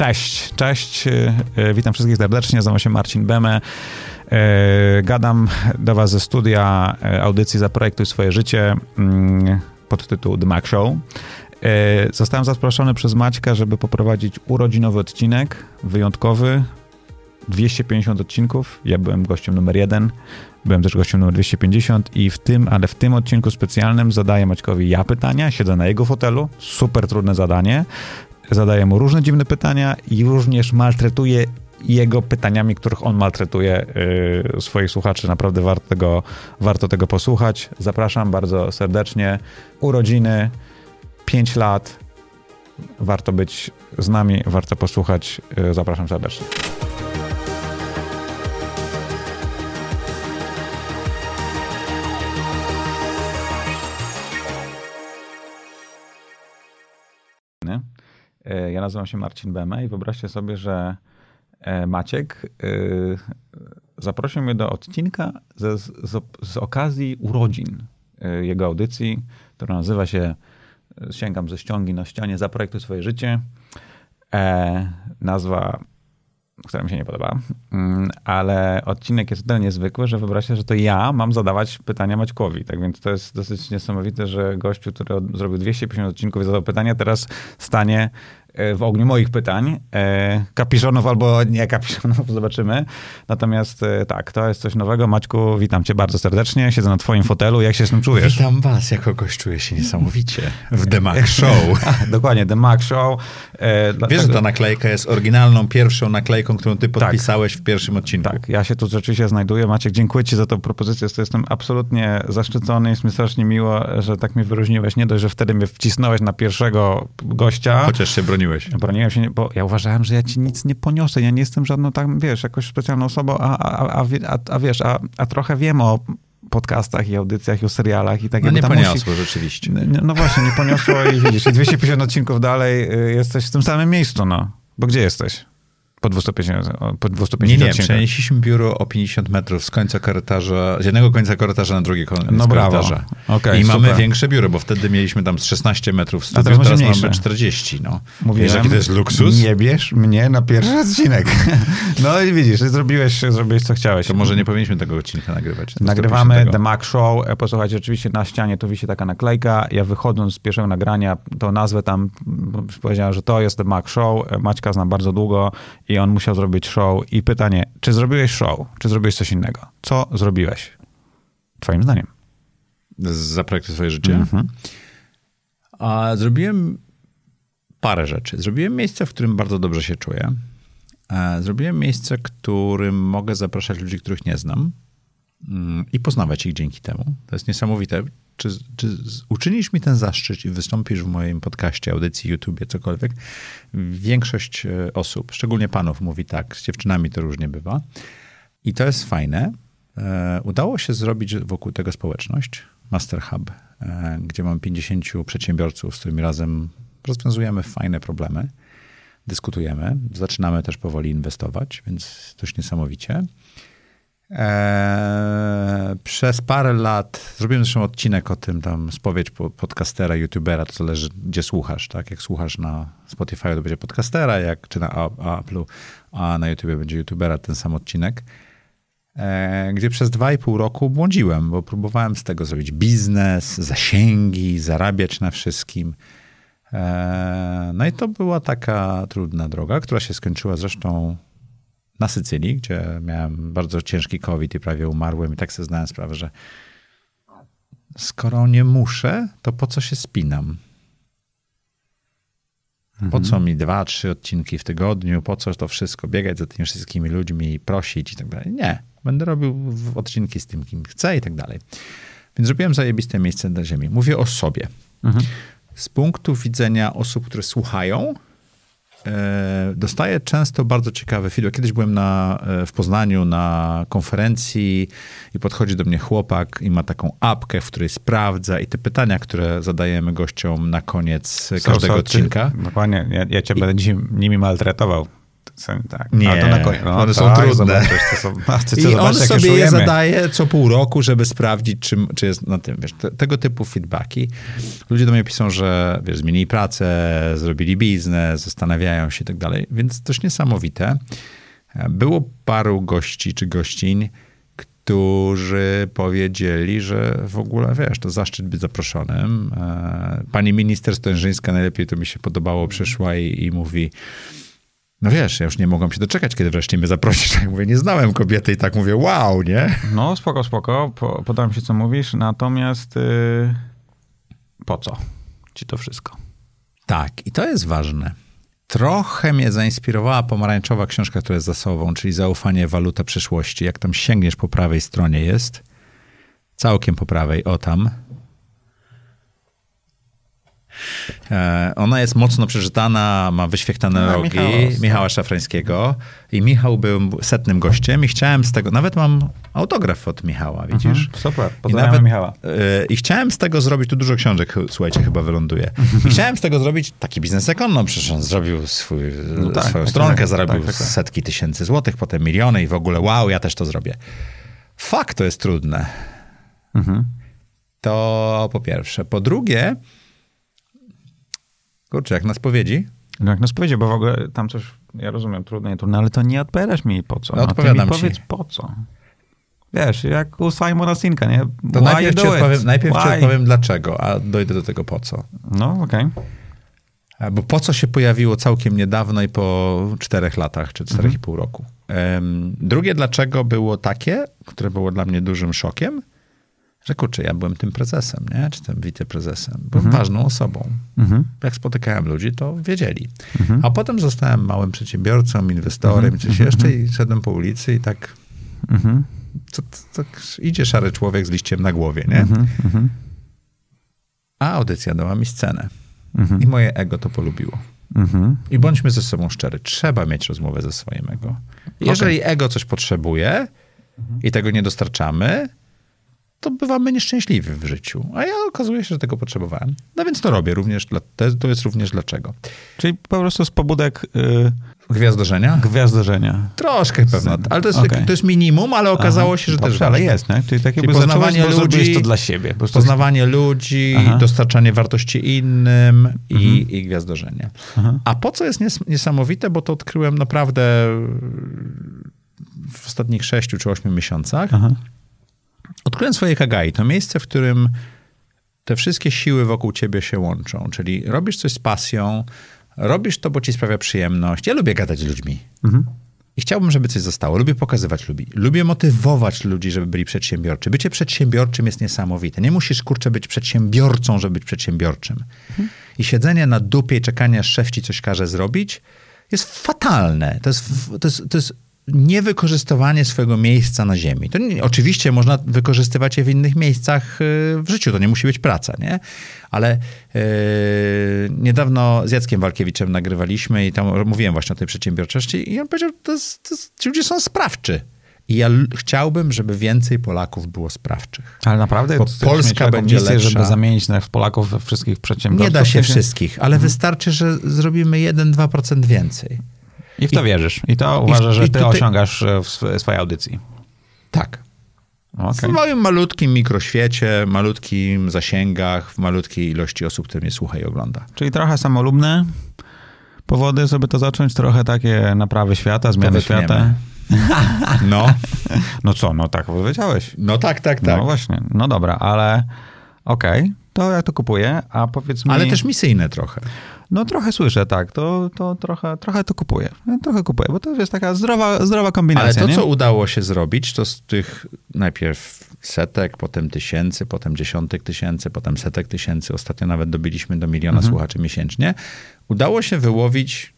Cześć. Witam wszystkich serdecznie. Nazywam się Marcin Beme. Gadam do was ze studia audycji Zaprojektuj swoje życie pod tytuł The Mac Show. Zostałem zaproszony przez Maćka, żeby poprowadzić urodzinowy odcinek, wyjątkowy, 250 odcinków. Ja byłem gościem numer 1, byłem też gościem numer 250 i w tym odcinku specjalnym zadaję Maćkowi ja pytania, siedzę na jego fotelu, super trudne zadanie, zadaję mu różne dziwne pytania i również maltretuję jego pytaniami, których on maltretuje swoich słuchaczy. Naprawdę warto tego posłuchać. Zapraszam bardzo serdecznie. Urodziny, 5 lat. Warto być z nami, warto posłuchać. Zapraszam serdecznie. Ja nazywam się Marcin Beme i wyobraźcie sobie, że Maciek zaprosił mnie do odcinka z okazji urodzin jego audycji, która nazywa się, sięgam ze ściągi na ścianie, Zaprojektuj swoje życie. Nazwa, która mi się nie podoba, ale odcinek jest tyle niezwykły, że wyobraźcie, że to ja mam zadawać pytania Maćkowi. Tak więc to jest dosyć niesamowite, że gościu, który zrobił 250 odcinków i zadał pytania, teraz stanie w ogniu moich pytań. Kapiszonów albo nie kapiszonów, zobaczymy. Natomiast tak, to jest coś nowego. Maćku, witam cię bardzo serdecznie. Siedzę na twoim fotelu. Jak się z tym czujesz? Witam was, jako kogoś czuję się niesamowicie w The Mac Show. Dokładnie, The Mac Show. Wiesz, że ta naklejka jest oryginalną, pierwszą naklejką, którą ty podpisałeś w pierwszym odcinku. Tak, ja się tu rzeczywiście znajduję. Maciek, dziękuję ci za tę propozycję. Jestem absolutnie zaszczycony. Jest mi strasznie miło, że tak mnie wyróżniłeś. Nie dość, że wtedy mnie wcisnąłeś na pierwszego gościa. Chociaż się broniłeś. Broniłem się, bo ja uważałem, że ja ci nic nie poniosę. Ja nie jestem żadną tam, wiesz, jakoś specjalną osobą, a trochę wiem o podcastach i audycjach i o serialach i tak. No nie poniosło rzeczywiście. No właśnie, nie poniosło i widzisz, i 250 odcinków dalej jesteś w tym samym miejscu, no. Bo gdzie jesteś? Po 250 Nie, przenieśliśmy biuro o 50 metrów z końca korytarza, z jednego końca korytarza na drugi koniec korytarza. Okay, i super. mamy większe biuro, bo wtedy mieliśmy tam 16 metrów studiu, teraz mamy 40. No. Mówiłem, jaki to jest luksus? Nie bierz mnie na pierwszy odcinek. No i widzisz, zrobiłeś co chciałeś. To może nie powinniśmy tego odcinka nagrywać. Nagrywamy The Mac Show. Posłuchajcie, oczywiście na ścianie tu wisi taka naklejka. Ja wychodząc z pierwszego nagrania, to nazwę tam, powiedziałem, że to jest The Mac Show. Maćka znam bardzo długo i on musiał zrobić show. I pytanie, czy zrobiłeś show? Czy zrobiłeś coś innego? Co zrobiłeś? Twoim zdaniem. Zaprojektuj swoje życie? A zrobiłem parę rzeczy. Zrobiłem miejsce, w którym bardzo dobrze się czuję. Zrobiłem miejsce, w którym mogę zapraszać ludzi, których nie znam i poznawać ich dzięki temu. To jest niesamowite. Czy uczynisz mi ten zaszczyt i wystąpisz w moim podcaście, audycji, YouTubie, cokolwiek? Większość osób, szczególnie panów, mówi tak. Z dziewczynami to różnie bywa. I to jest fajne. Udało się zrobić wokół tego społeczność, Master Hub, gdzie mam 50 przedsiębiorców, z którymi razem rozwiązujemy fajne problemy, dyskutujemy, zaczynamy też powoli inwestować, więc dość niesamowicie. Przez parę lat zrobiłem zresztą odcinek o tym, tam spowiedź podcastera, youtubera, to zależy gdzie słuchasz, tak? Jak słuchasz na Spotify, to będzie podcastera, czy na Apple'u, a na YouTubie będzie youtubera, ten sam odcinek, gdzie przez 2,5 roku błądziłem, bo próbowałem z tego zrobić biznes, zasięgi, zarabiać na wszystkim. No i to była taka trudna droga, która się skończyła zresztą na Sycylii, gdzie miałem bardzo ciężki COVID i prawie umarłem i tak sobie zdałem sprawę, że skoro nie muszę, to po co się spinam? Po co mi 2-3 odcinki w tygodniu? Po co to wszystko? Biegać za tymi wszystkimi ludźmi, prosić i tak dalej? Nie. Będę robił odcinki z tym, kim chcę i tak dalej. Więc zrobiłem zajebiste miejsce na ziemi. Mówię o sobie. Z punktu widzenia osób, które słuchają, dostaję często bardzo ciekawy feedback. Kiedyś byłem w Poznaniu na konferencji i podchodzi do mnie chłopak i ma taką apkę, w której sprawdza i te pytania, które zadajemy gościom na koniec każdego odcinka. Dokładnie, ja cię będę dzisiaj nimi maltretował. Tak. Nie, to na koniec. No, one są trudne. I on sobie je zadaje co pół roku, żeby sprawdzić, czy jest na tym. Wiesz, tego typu feedbacki. Ludzie do mnie piszą, że wiesz, zmienili pracę, zrobili biznes, zastanawiają się i tak dalej. Więc dość niesamowite. Było paru gości czy gościń, którzy powiedzieli, że w ogóle, wiesz, to zaszczyt być zaproszonym. Pani minister Stężyńska najlepiej to mi się podobało, przyszła i mówi, no wiesz, ja już nie mogłam się doczekać, kiedy wreszcie mnie zaprosisz. Ja mówię, nie znałem kobiety i tak mówię, wow, nie? No, spoko. Podoba mi się, co mówisz, natomiast po co ci to wszystko? Tak, i to jest ważne. Trochę mnie zainspirowała pomarańczowa książka, która jest za sobą, czyli Zaufanie, waluta przyszłości. Jak tam sięgniesz, po prawej stronie jest. Całkiem po prawej, o tam. Ona jest mocno przeczytana, ma wyświetlane rogi Michała Szafrańskiego. I Michał był setnym gościem i chciałem z tego, nawet mam autograf od Michała, widzisz? Super, pozdrawiam Michała. I chciałem z tego zrobić, tu dużo książek, słuchajcie, chyba wyląduje. I chciałem z tego zrobić taki biznes ekonom, przecież on zrobił swoją stronkę, zarobił setki tysięcy złotych, potem miliony i w ogóle wow, ja też to zrobię. Fakt, to jest trudne. To po pierwsze. Po drugie, kurczę, jak na spowiedzi? No jak na spowiedzi, bo w ogóle tam coś, ja rozumiem, trudne, ale to nie odpowiadasz mi po co. No, odpowiadam ty mi powiedz po co. Wiesz, jak u Simona Sinka, nie? To najpierw ci odpowiem dlaczego, a dojdę do tego po co. No, okej. Bo po co się pojawiło całkiem niedawno i po 4 latach, czy 4,5 roku. Drugie dlaczego było takie, które było dla mnie dużym szokiem, że kurczę, ja byłem tym prezesem, nie? Czy tym wiceprezesem. Byłem ważną osobą. Jak spotykałem ludzi, to wiedzieli. A potem zostałem małym przedsiębiorcą, inwestorem, coś jeszcze i szedłem po ulicy i tak to idzie szary człowiek z liściem na głowie, nie? A audycja dała mi scenę. I moje ego to polubiło. I bądźmy ze sobą szczery. Trzeba mieć rozmowę ze swoim ego. Jeżeli ego coś potrzebuje i tego nie dostarczamy, to bywamy nieszczęśliwi w życiu. A ja okazuje się, że tego potrzebowałem. No więc to robię również. To jest również dlaczego. Czyli po prostu z pobudek... Gwiazdorzenia? Gwiazdorzenia. Troszkę pewno. Ale to jest minimum, ale okazało się, że też ważne. Ale jest, nie? Czyli takie poznawanie ludzi, to dla siebie. Poznawanie ludzi, dostarczanie wartości innym i gwiazdorzenie. A po co jest niesamowite, bo to odkryłem naprawdę w ostatnich 6 czy 8 miesiącach. Odkryłem swoje Ikigai. To miejsce, w którym te wszystkie siły wokół ciebie się łączą. Czyli robisz coś z pasją, robisz to, bo ci sprawia przyjemność. Ja lubię gadać z ludźmi. I chciałbym, żeby coś zostało. Lubię pokazywać ludzi. Lubię motywować ludzi, żeby byli przedsiębiorczy. Bycie przedsiębiorczym jest niesamowite. Nie musisz, kurczę, być przedsiębiorcą, żeby być przedsiębiorczym. I siedzenie na dupie i czekanie, aż szef ci coś każe zrobić, jest fatalne. To jest niewykorzystywanie swojego miejsca na ziemi. To oczywiście można wykorzystywać je w innych miejscach w życiu. To nie musi być praca, nie? Ale niedawno z Jackiem Walkiewiczem nagrywaliśmy i tam mówiłem właśnie o tej przedsiębiorczości i on powiedział, ci ludzie są sprawczy. I ja chciałbym, żeby więcej Polaków było sprawczych. Ale naprawdę? Bo Polska będzie lepsza. Żeby zamienić Polaków we wszystkich przedsiębiorców? Nie da się wszystkich, ale wystarczy, że zrobimy 1-2% więcej. I w to wierzysz. I to uważasz, że ty osiągasz w swojej audycji. Tak. W moim malutkim mikroświecie, malutkim zasięgach, w malutkiej ilości osób, które mnie słucha i ogląda. Czyli trochę samolubne powody, żeby to zacząć, trochę takie naprawy świata, zmiany świata. No. No co, no tak powiedziałeś. No tak. No właśnie, no dobra, ale okej, to ja to kupuję, a powiedz mi... Ale też misyjne trochę. No trochę słyszę, tak, to trochę to kupuję. Trochę kupuję, bo to jest taka zdrowa kombinacja. Ale to, co udało się zrobić, to z tych najpierw setek, potem tysięcy, potem dziesiątek tysięcy, potem setek tysięcy, ostatnio nawet dobiliśmy do 1 miliona słuchaczy miesięcznie, udało się wyłowić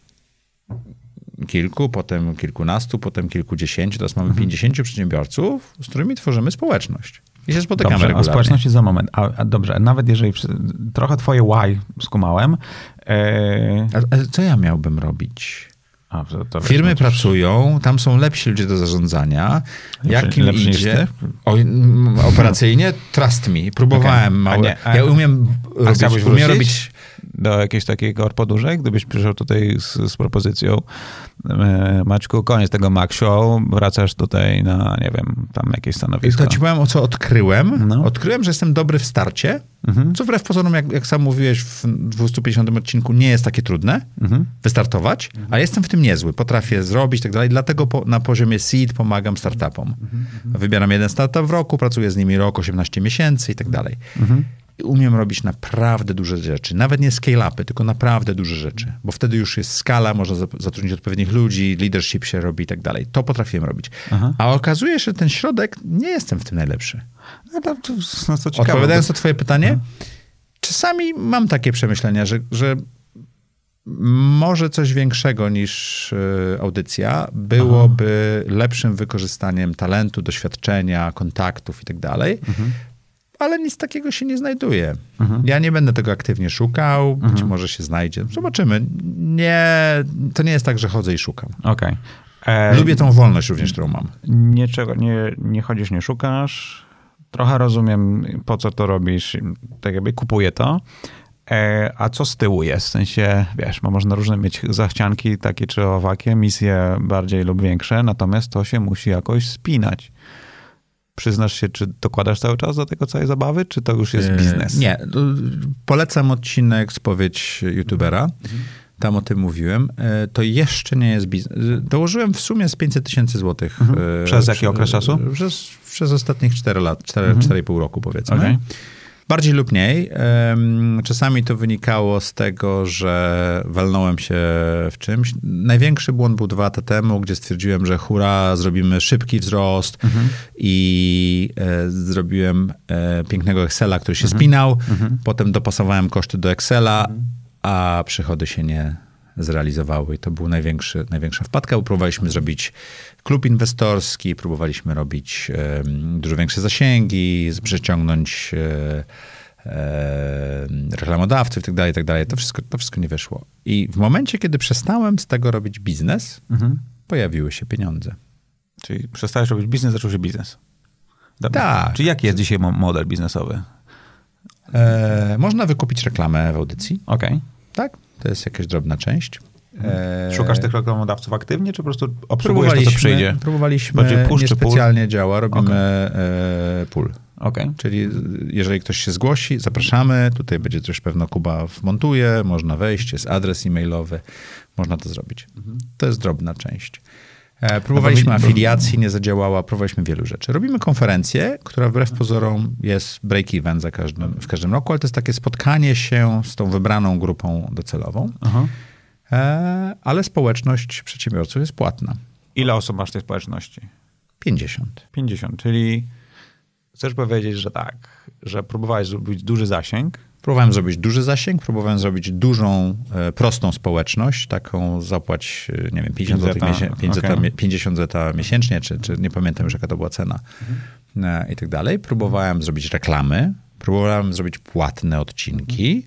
kilku, potem kilkunastu, potem kilkudziesięciu, teraz mamy 50 przedsiębiorców, z którymi tworzymy społeczność. I się spotykamy regularnie. O społeczności za moment. A dobrze, nawet jeżeli trochę twoje why skumałem. Ale co ja miałbym robić? Firmy pracują, tam są lepsi ludzie do zarządzania. Jak im idzie? Operacyjnie? Trust me. Próbowałem. Ja umiem robić do jakiejś takiej podróży, gdybyś przyszedł tutaj z propozycją Maćku, koniec tego Mac Show, wracasz tutaj na, nie wiem, tam jakieś stanowisko. To ci powiem, o co odkryłem. No. Odkryłem, że jestem dobry w starcie, co wbrew pozorom, jak sam mówiłeś w 250 odcinku, nie jest takie trudne wystartować, ale jestem w tym niezły. Potrafię zrobić i tak dalej. Dlatego na poziomie seed pomagam startupom. Wybieram jeden startup w roku, pracuję z nimi rok, 18 miesięcy i tak dalej. I umiem robić naprawdę duże rzeczy. Nawet nie scale-upy, tylko naprawdę duże rzeczy. Bo wtedy już jest skala, można zatrudnić odpowiednich ludzi, leadership się robi i tak dalej. To potrafiłem robić. A okazuje się, że ten środek, nie jestem w tym najlepszy. No to ciekawe. Odpowiadając na twoje pytanie, czasami mam takie przemyślenia, że może coś większego niż audycja byłoby lepszym wykorzystaniem talentu, doświadczenia, kontaktów i tak dalej. Ale nic takiego się nie znajduje. Ja nie będę tego aktywnie szukał, być może się znajdzie. Zobaczymy. To nie jest tak, że chodzę i szukam. Okej. Lubię tą wolność również, którą mam. Nie chodzisz, nie szukasz. Trochę rozumiem, po co to robisz. Tak jakby kupuję to. A co z tyłu jest? W sensie, wiesz, bo można różne mieć zachcianki takie czy owakie, misje bardziej lub większe, natomiast to się musi jakoś spinać. Przyznasz się, czy dokładasz cały czas do tego całej zabawy, czy to już jest biznes? Nie. Polecam odcinek Spowiedź YouTubera. Tam o tym mówiłem. To jeszcze nie jest biznes. Dołożyłem w sumie z 500 000 złotych. Przez jaki okres czasu? Przez ostatnich 4 lat, 4,5 roku powiedzmy. Okay. Bardziej lub mniej. Czasami to wynikało z tego, że walnąłem się w czymś. Największy błąd był 2 lata temu, gdzie stwierdziłem, że hurra, zrobimy szybki wzrost i zrobiłem pięknego Excela, który się spinał. Potem dopasowałem koszty do Excela, a przychody się nie zrealizowały. I to był największa wpadka. Próbowaliśmy zrobić klub inwestorski, próbowaliśmy robić dużo większe zasięgi, przyciągnąć reklamodawców i tak dalej. To wszystko nie wyszło. I w momencie, kiedy przestałem z tego robić biznes, pojawiły się pieniądze. Czyli przestałeś robić biznes, zaczął się biznes. Dobra. Tak. Czyli jaki jest dzisiaj model biznesowy? Można wykupić reklamę w audycji. Okej. Tak? To jest jakaś drobna część. Szukasz tych reklamodawców aktywnie, czy po prostu obsługujesz to, co przyjdzie? Próbowaliśmy, niespecjalnie działa, robimy pull. Okay. Czyli jeżeli ktoś się zgłosi, zapraszamy, tutaj będzie też pewno Kuba wmontuje, można wejść, jest adres e-mailowy, można to zrobić. To jest drobna część. Próbowaliśmy afiliacji, nie zadziałała, próbowaliśmy wielu rzeczy. Robimy konferencję, która wbrew pozorom jest break-even w każdym roku, ale to jest takie spotkanie się z tą wybraną grupą docelową. Ale społeczność przedsiębiorców jest płatna. Ile osób masz w tej społeczności? 50. 50, czyli chcesz powiedzieć, że tak, że próbowałeś zrobić duży zasięg. Próbowałem zrobić duży zasięg, próbowałem zrobić dużą, prostą społeczność, taką zapłać, nie wiem, 50 zeta miesięcznie, czy nie pamiętam już, jaka to była cena i tak dalej. Próbowałem zrobić reklamy, próbowałem zrobić płatne odcinki,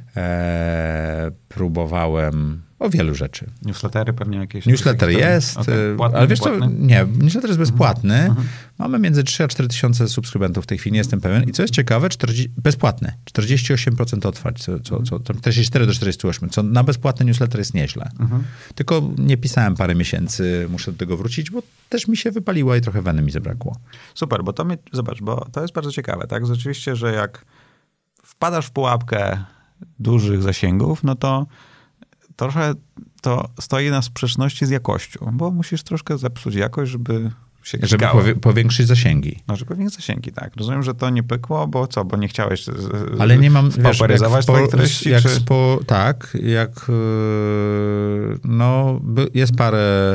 próbowałem o wielu rzeczy. Newslettery pewnie jakieś? Newsletter jest, płatny, ale wiesz co, nie, newsletter jest bezpłatny. Mamy między 3 a 4 tysiące subskrybentów w tej chwili, nie jestem pewien. I co jest ciekawe, bezpłatne. 48% otwarć, 44 do 48, co na bezpłatny newsletter jest nieźle. Tylko nie pisałem parę miesięcy, muszę do tego wrócić, bo też mi się wypaliło i trochę weny mi zabrakło. Super, bo zobacz, bo to jest bardzo ciekawe, tak? Rzeczywiście, że jak wpadasz w pułapkę dużych zasięgów, no to trochę to stoi na sprzeczności z jakością, bo musisz troszkę zepsuć jakość, żeby się klikało. Żeby powiększyć zasięgi. No, żeby powiększyć zasięgi, tak. Rozumiem, że to nie pykło, bo co? Bo nie chciałeś ale nie mam, spauperyzować twoich treści? Jest parę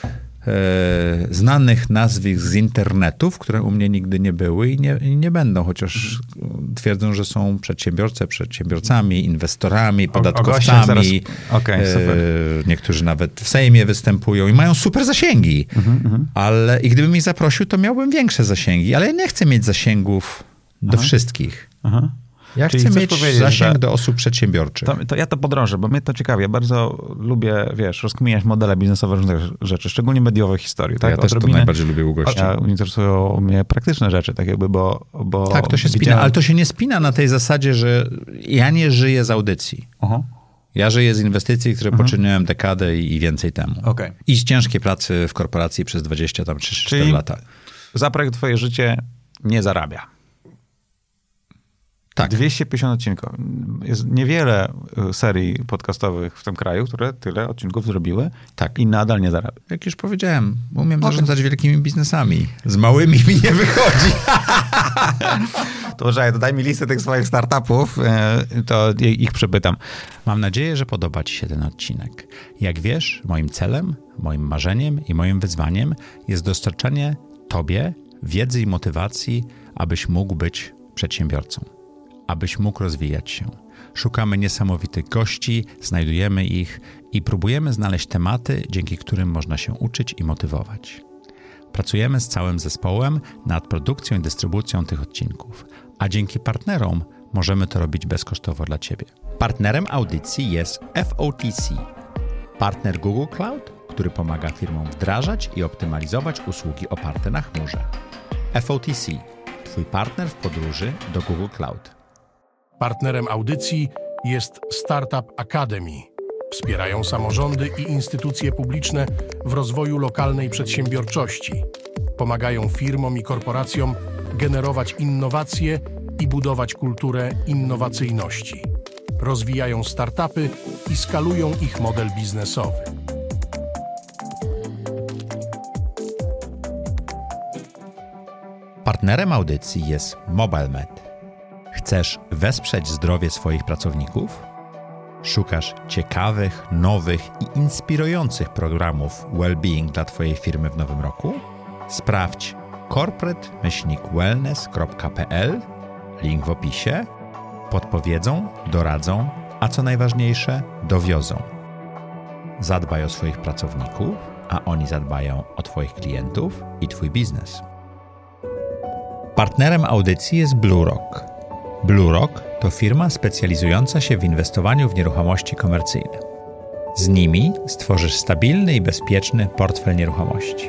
znanych nazwisk z internetów, które u mnie nigdy nie były i nie będą, chociaż twierdzą, że są przedsiębiorcami, inwestorami, podatkowcami. Niektórzy nawet w Sejmie występują i mają super zasięgi. I gdybym ich zaprosił, to miałbym większe zasięgi, ale ja nie chcę mieć zasięgów do wszystkich. Ja Czyli chcę chcesz mieć powiedzieć, zasięg że do osób przedsiębiorczych. to ja to podrążę, bo mnie to ciekawi. Ja bardzo lubię, rozkminiać modele biznesowe różnych rzeczy, szczególnie mediowe historii. Tak? Ja też to najbardziej lubię u gości. Interesują mnie praktyczne rzeczy, tak jakby, bo Tak, to się spina, ale to się nie spina na tej zasadzie, że ja nie żyję z audycji. Aha. Ja żyję z inwestycji, które poczyniłem dekadę i więcej temu. Okay. I z ciężkiej pracy w korporacji przez 23-4 lata. Za projekt twoje życie nie zarabia. Tak. 250 odcinków. Jest niewiele serii podcastowych w tym kraju, które tyle odcinków zrobiły, tak, i nadal nie zarabia. Jak już powiedziałem, umiem zarządzać wielkimi biznesami. Z małymi mi nie wychodzi. To dodaj mi listę tych swoich startupów, to ich przepytam. Mam nadzieję, że podoba ci się ten odcinek. Jak wiesz, moim celem, moim marzeniem i moim wyzwaniem jest dostarczanie tobie wiedzy i motywacji, abyś mógł być przedsiębiorcą. Abyś mógł rozwijać się. Szukamy niesamowitych gości, znajdujemy ich i próbujemy znaleźć tematy, dzięki którym można się uczyć i motywować. Pracujemy z całym zespołem nad produkcją i dystrybucją tych odcinków, a dzięki partnerom możemy to robić bezkosztowo dla ciebie. Partnerem audycji jest FOTC, partner Google Cloud, który pomaga firmom wdrażać i optymalizować usługi oparte na chmurze. FOTC, twój partner w podróży do Google Cloud. Partnerem audycji jest Startup Academy. Wspierają samorządy i instytucje publiczne w rozwoju lokalnej przedsiębiorczości. Pomagają firmom i korporacjom generować innowacje i budować kulturę innowacyjności. Rozwijają startupy i skalują ich model biznesowy. Partnerem audycji jest MobileMed. Chcesz wesprzeć zdrowie swoich pracowników? Szukasz ciekawych, nowych i inspirujących programów well-being dla twojej firmy w nowym roku? Sprawdź corporate-wellness.pl, link w opisie. Podpowiedzą, doradzą, a co najważniejsze, dowiozą. Zadbaj o swoich pracowników, a oni zadbają o twoich klientów i twój biznes. Partnerem audycji jest BlueRock. BlueRock to firma specjalizująca się w inwestowaniu w nieruchomości komercyjne. Z nimi stworzysz stabilny i bezpieczny portfel nieruchomości.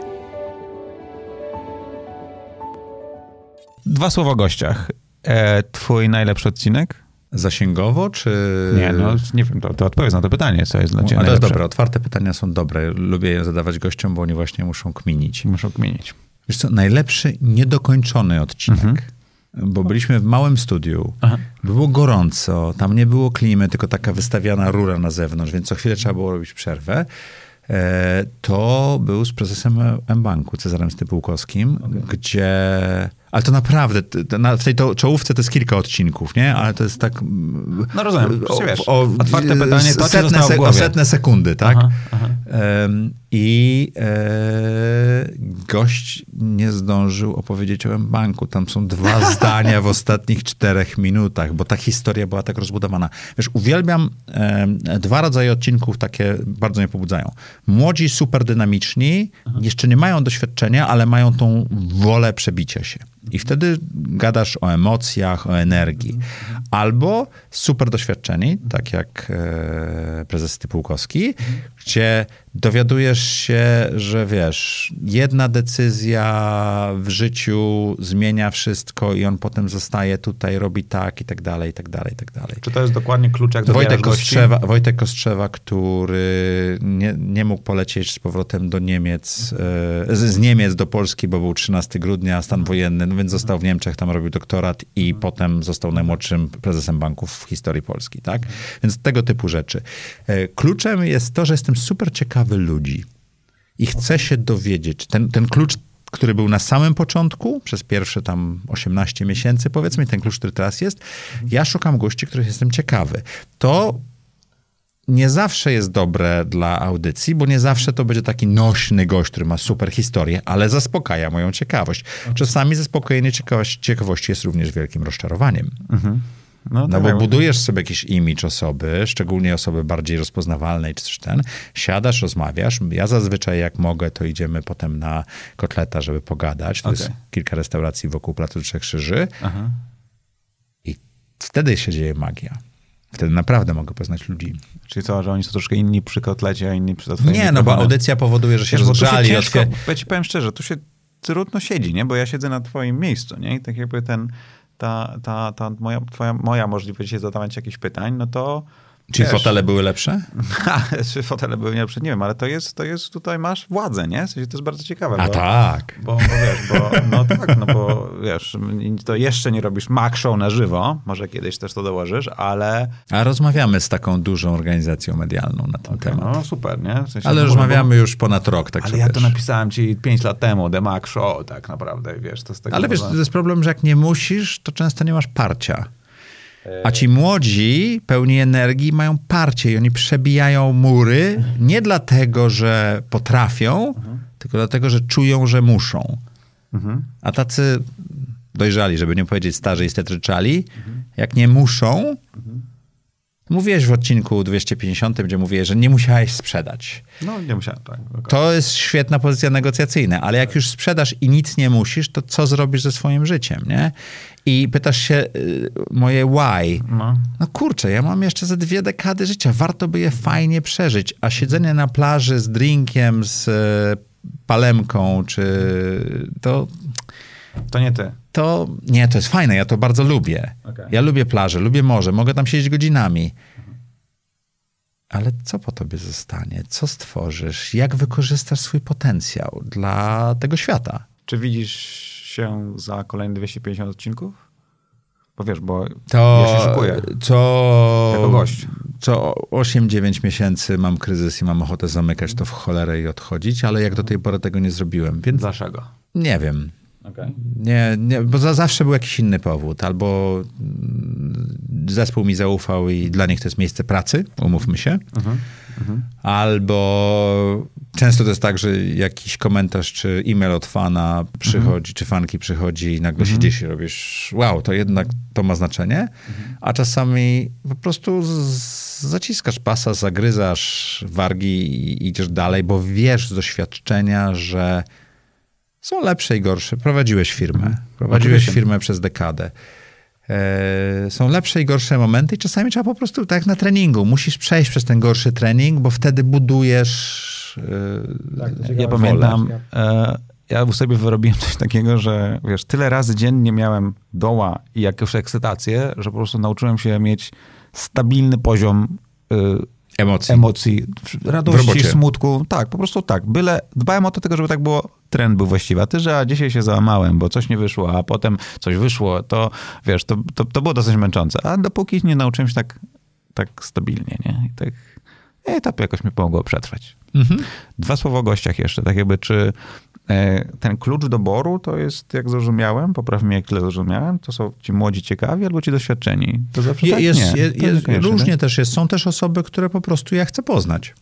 2 słowa o gościach. Twój najlepszy odcinek? Zasięgowo, czy... Nie wiem, to odpowiedz na to pytanie, co jest dla ciebie Ale to najlepsze. jest dobre, otwarte pytania są dobre. Lubię je zadawać gościom, bo oni właśnie muszą kminić. Wiesz co, najlepszy niedokończony odcinek, bo byliśmy w małym studiu, było gorąco, tam nie było klimy, tylko taka wystawiana rura na zewnątrz, więc co chwilę trzeba było robić przerwę. To był z prezesem mBanku, Cezarem Stypułkowskim, gdzie... Ale to naprawdę, w tej czołówce to jest kilka odcinków, nie? Ale to jest tak... No rozumiem, otwarte pytanie, to ci zostało w głowie. O setne sekundy, tak? Gość nie zdążył opowiedzieć o mBanku. Tam są 2 zdania w ostatnich 4 minutach, bo ta historia była tak rozbudowana. Wiesz, uwielbiam 2 rodzaje odcinków, takie bardzo mnie pobudzają. Młodzi, super dynamiczni, jeszcze nie mają doświadczenia, ale mają tą wolę przebicia się. I wtedy gadasz o emocjach, o energii. Albo super doświadczeni, tak jak prezes Stypułkowski, gdzie dowiadujesz się, że wiesz, jedna decyzja w życiu zmienia wszystko i on potem zostaje tutaj, robi tak i tak dalej, i tak dalej, i tak dalej. Czy to jest dokładnie klucz, jak Wojtek Kostrzewa, który nie mógł polecieć z powrotem do Niemiec, z Niemiec do Polski, bo był 13 grudnia, stan wojenny, no więc został w Niemczech, tam robił doktorat i potem został najmłodszym prezesem banków w historii Polski, tak? Więc tego typu rzeczy. Kluczem jest to, że jestem super ciekawy ludzi i chcę się dowiedzieć. Ten klucz, który był na samym początku, przez pierwsze tam 18 miesięcy, powiedzmy, ten klucz, który teraz jest, ja szukam gości, których jestem ciekawy. To nie zawsze jest dobre dla audycji, bo nie zawsze to będzie taki nośny gość, który ma super historię, ale zaspokaja moją ciekawość. Czasami zaspokojenie ciekawości jest również wielkim rozczarowaniem. No bo budujesz sobie jakiś imidż osoby, szczególnie osoby bardziej rozpoznawalnej czy coś siadasz, rozmawiasz. Ja zazwyczaj jak mogę, to idziemy potem na kotleta, żeby pogadać. To jest kilka restauracji wokół Placu Trzech Krzyży. I wtedy się dzieje magia. Wtedy naprawdę mogę poznać ludzi. Czyli co, że oni są troszkę inni przy kotlecie, a inni przy twoim Nie, no bo audycja powoduje, że się rozgrzali. Ja ci powiem szczerze, tu się trudno siedzi, nie? Bo ja siedzę na twoim miejscu, nie? I tak jakby moja możliwość jest zadawać jakieś pytań, no to... Czy fotele były lepsze? Czy fotele były lepsze? Nie wiem, ale to jest tutaj masz władzę, nie? W sensie to jest bardzo ciekawe. Tak. Bo wiesz, to jeszcze nie robisz Mac Show na żywo, może kiedyś też to dołożysz, ale... A rozmawiamy z taką dużą organizacją medialną na ten temat. No super, nie? W sensie, ale rozmawiamy już ponad rok, tak. Ale ja to napisałem ci 5 lat temu, The Mac Show, tak naprawdę, wiesz. To jest ale wiesz, to jest problem, że jak nie musisz, to często nie masz parcia. A ci młodzi, pełni energii, mają parcie i oni przebijają mury nie dlatego, że potrafią, tylko dlatego, że czują, że muszą. A tacy dojrzali, żeby nie powiedzieć starzy i stetryczali, jak nie muszą, mówiłeś w odcinku 250, gdzie mówiłeś, że nie musiałeś sprzedać. No, nie musiałem, tak. Okay. To jest świetna pozycja negocjacyjna, ale jak już sprzedasz i nic nie musisz, to co zrobisz ze swoim życiem, nie? I pytasz się moje why. No kurczę, ja mam jeszcze ze 2 dekady życia, warto by je fajnie przeżyć, a siedzenie na plaży z drinkiem, z palemką, czy to... To nie ty. To jest fajne, ja to bardzo lubię. Okay. Ja lubię plażę, lubię morze, mogę tam siedzieć godzinami. Ale co po tobie zostanie? Co stworzysz? Jak wykorzystasz swój potencjał dla tego świata? Czy widzisz się za kolejne 250 odcinków? Bo wiesz, bo ja się szykuję. Jako gość. Co 8-9 miesięcy mam kryzys i mam ochotę zamykać to w cholerę i odchodzić, ale jak do tej pory tego nie zrobiłem. Więc dlaczego? Nie wiem. Okay. Nie, bo zawsze był jakiś inny powód. Albo zespół mi zaufał i dla nich to jest miejsce pracy, umówmy się. Albo często to jest tak, że jakiś komentarz czy e-mail od fana przychodzi, czy fanki przychodzi i nagle siedzisz i robisz wow, to jednak to ma znaczenie. A czasami po prostu zaciskasz pasa, zagryzasz wargi i idziesz dalej, bo wiesz z doświadczenia, że są lepsze i gorsze. Prowadziłeś firmę przez dekadę. Są lepsze i gorsze momenty i czasami trzeba po prostu, tak jak na treningu, musisz przejść przez ten gorszy trening, bo wtedy budujesz ja pamiętam, ja u sobie wyrobiłem coś takiego, że wiesz, tyle razy dziennie miałem doła i jakąś ekscytację, że po prostu nauczyłem się mieć stabilny poziom emocji, radości, smutku. Tak, po prostu tak. Dbałem o to tego, żeby tak było, trend był właściwy. A ty, że dzisiaj się załamałem, bo coś nie wyszło, a potem coś wyszło, to wiesz, to było dosyć męczące. A dopóki nie nauczyłem się tak stabilnie, nie? I to jakoś mi pomogło przetrwać. 2 słowa o gościach jeszcze. Tak jakby, czy ten klucz doboru to jest, jak zrozumiałem, popraw mnie, jak tyle zrozumiałem, to są ci młodzi ciekawi albo ci doświadczeni. To zawsze różnie też jest. Są też osoby, które po prostu ja chcę poznać.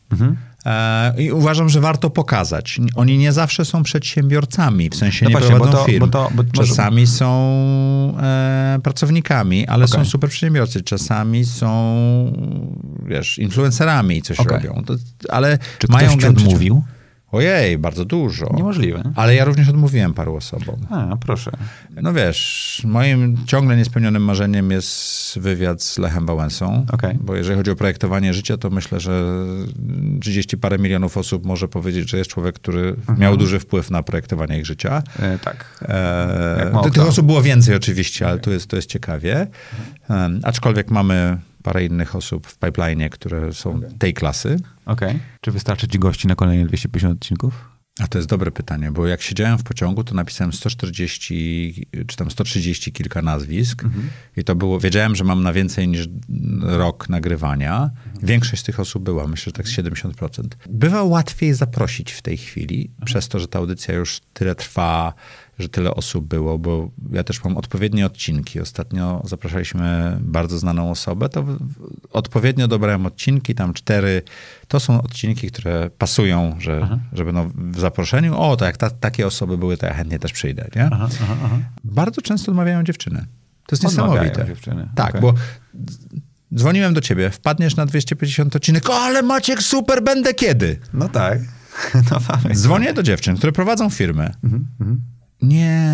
I uważam, że warto pokazać. Oni nie zawsze są przedsiębiorcami, w sensie nie prowadzą firm. Czasami są pracownikami, ale są super przedsiębiorcy. Czasami są, wiesz, influencerami i coś robią. Ale czy mają ktoś ci odmówił? Ojej, bardzo dużo. Niemożliwe. Ale ja również odmówiłem paru osobom. A, proszę. No wiesz, moim ciągle niespełnionym marzeniem jest wywiad z Lechem Wałęsą. Bo jeżeli chodzi o projektowanie życia, to myślę, że 30 parę milionów osób może powiedzieć, że jest człowiek, który miał duży wpływ na projektowanie ich życia. Tak. Tych osób było więcej oczywiście, ale to jest ciekawie. Aczkolwiek mamy parę innych osób w pipeline, które są tej klasy. Czy wystarczy ci gości na kolejne 250 odcinków? A to jest dobre pytanie, bo jak siedziałem w pociągu, to napisałem 140 czy tam 130 kilka nazwisk i to było, wiedziałem, że mam na więcej niż rok nagrywania. Większość z tych osób była, myślę, że tak z 70%. Bywa łatwiej zaprosić w tej chwili, przez to, że ta audycja już tyle trwa, że tyle osób było, bo ja też mam odpowiednie odcinki. Ostatnio zapraszaliśmy bardzo znaną osobę, to odpowiednio dobrałem odcinki, tam 4. To są odcinki, które pasują, że będą w zaproszeniu. O, to jak takie osoby były, to ja chętnie też przyjdę, nie? Bardzo często odmawiają dziewczyny. To jest niesamowite. Dziewczyny. Tak, bo dzwoniłem do ciebie, wpadniesz na 250 odcinek, ale Maciek, super, będę kiedy? No tak. Dzwonię do dziewczyn, które prowadzą firmę. Nie,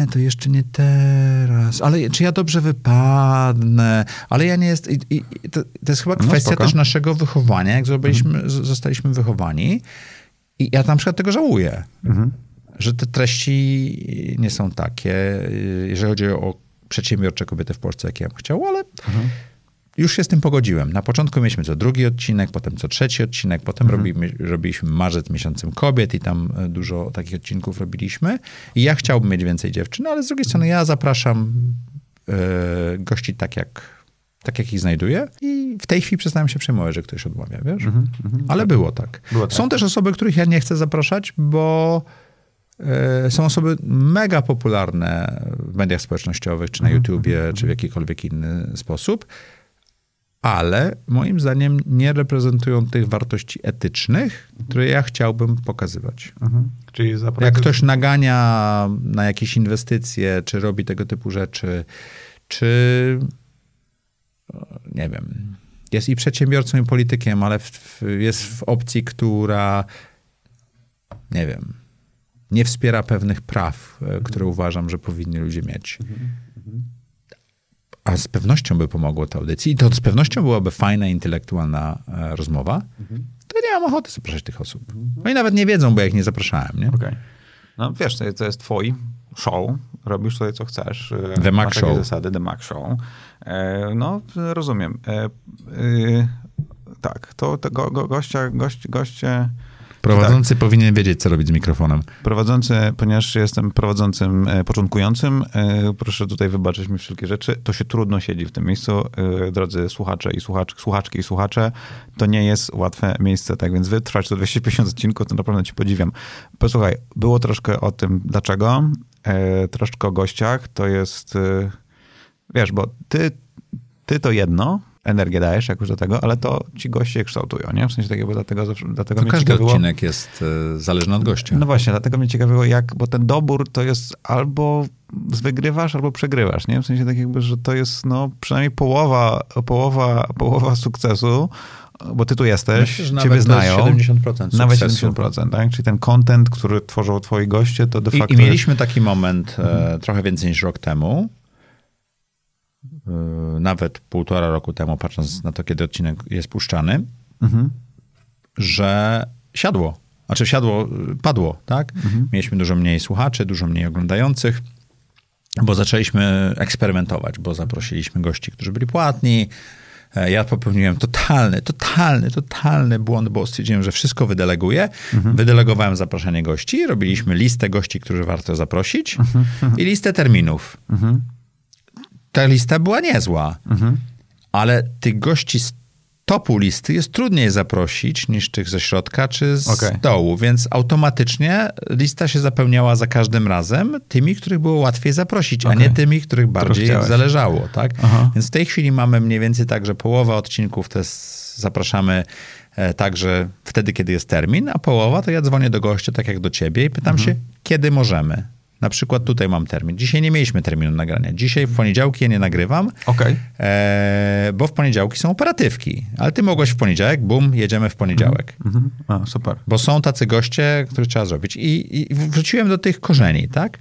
nie, to jeszcze nie teraz, ale czy ja dobrze wypadnę, ale ja nie jest... To jest chyba kwestia też naszego wychowania, jak zostaliśmy wychowani i ja na przykład tego żałuję, że te treści nie są takie, jeżeli chodzi o przedsiębiorcze kobiety w Polsce, jak ja bym chciał, ale już się z tym pogodziłem. Na początku mieliśmy co drugi odcinek, potem co trzeci odcinek, potem robiliśmy marzec miesiącem kobiet i tam dużo takich odcinków robiliśmy. I ja chciałbym mieć więcej dziewczyn, ale z drugiej strony ja zapraszam gości tak jak ich znajduję i w tej chwili przestałem się przejmować, że ktoś odmawia, wiesz? Ale było tak. Są też osoby, których ja nie chcę zapraszać, bo są osoby mega popularne w mediach społecznościowych, czy na YouTubie, czy w jakikolwiek inny sposób, ale moim zdaniem nie reprezentują tych wartości etycznych, które ja chciałbym pokazywać. Czyli jak ktoś nagania na jakieś inwestycje, czy robi tego typu rzeczy, czy nie wiem, jest i przedsiębiorcą, i politykiem, ale jest w opcji, która nie wiem, nie wspiera pewnych praw, które uważam, że powinni ludzie mieć. A z pewnością by pomogło tej audycji i to z pewnością byłaby fajna, intelektualna rozmowa, to nie mam ochoty zapraszać tych osób. No i nawet nie wiedzą, bo ja ich nie zapraszałem, nie? Okay. No wiesz, to jest twój show, robisz tutaj co chcesz. The Mac Show. Zasady, The Mac Show. No, rozumiem. Tak, to goście... Prowadzący powinien wiedzieć, co robić z mikrofonem. Prowadzący, ponieważ jestem prowadzącym początkującym, proszę tutaj wybaczyć mi wszelkie rzeczy, to się trudno siedzi w tym miejscu. Drodzy słuchacze i słuchaczki i słuchacze, to nie jest łatwe miejsce, tak więc wytrwać to 250 odcinków, to naprawdę ci podziwiam. Posłuchaj, było troszkę o tym, dlaczego, troszkę o gościach, to jest, wiesz, bo ty to jedno, energię dajesz jakoś do tego, ale to ci goście kształtują, nie? W sensie takiego, dlatego mnie każdy ciekawiło... odcinek jest zależny od gościa. No właśnie, dlatego mnie ciekawiło bo ten dobór to jest albo wygrywasz, albo przegrywasz, nie? W sensie tak jakby, że to jest no przynajmniej połowa sukcesu, bo ty tu jesteś, myślę, że ciebie znają. 70% sukcesu. Nawet 70%, tak? Czyli ten content, który tworzą twoi goście, to de facto... I mieliśmy taki moment trochę więcej niż rok temu, nawet 1,5 roku temu, patrząc na to, kiedy odcinek jest puszczany, że padło, tak? Mieliśmy dużo mniej słuchaczy, dużo mniej oglądających, bo zaczęliśmy eksperymentować, bo zaprosiliśmy gości, którzy byli płatni. Ja popełniłem totalny błąd, bo stwierdziłem, że wszystko wydeleguję. Wydelegowałem zaproszenie gości, robiliśmy listę gości, którzy warto zaprosić i listę terminów. Ta lista była niezła, ale tych gości z topu listy jest trudniej zaprosić niż tych ze środka czy z dołu, więc automatycznie lista się zapełniała za każdym razem tymi, których było łatwiej zaprosić, a nie tymi, których bardziej zależało. Tak? Więc w tej chwili mamy mniej więcej tak, że połowa odcinków to zapraszamy także wtedy, kiedy jest termin, a połowa to ja dzwonię do gościa, tak jak do ciebie i pytam się, kiedy możemy. Na przykład tutaj mam termin. Dzisiaj nie mieliśmy terminu nagrania. Dzisiaj w poniedziałki ja nie nagrywam, bo w poniedziałki są operatywki. Ale ty mogłeś w poniedziałek, bum, jedziemy w poniedziałek. A, super. Bo są tacy goście, których trzeba zrobić. I wróciłem do tych korzeni, tak?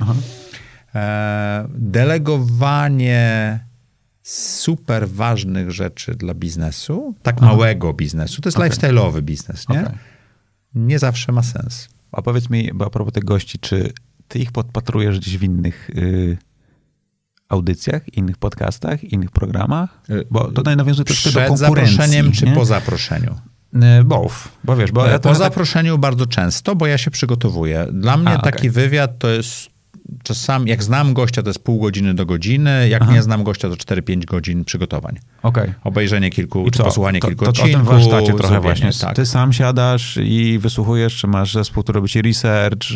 Delegowanie super ważnych rzeczy dla biznesu, tak małego biznesu, to jest lifestyle'owy biznes, nie? Nie zawsze ma sens. A powiedz mi, bo a propos tych gości, czy ty ich podpatrujesz gdzieś w innych audycjach, innych podcastach, innych programach? Bo to nawiązuje troszkę do konkurencji. Przed zaproszeniem czy po zaproszeniu? Both. Bo wiesz, bo po zaproszeniu bardzo często, bo ja się przygotowuję. Dla mnie taki wywiad to jest czasami, jak znam gościa, to jest pół godziny do godziny, jak nie znam gościa, to 4-5 godzin przygotowań. Obejrzenie kilku, czy posłuchanie kilku odcinków. O tym warsztacie trochę właśnie. Tak. Ty sam siadasz i wysłuchujesz, czy masz zespół, który robi ci research?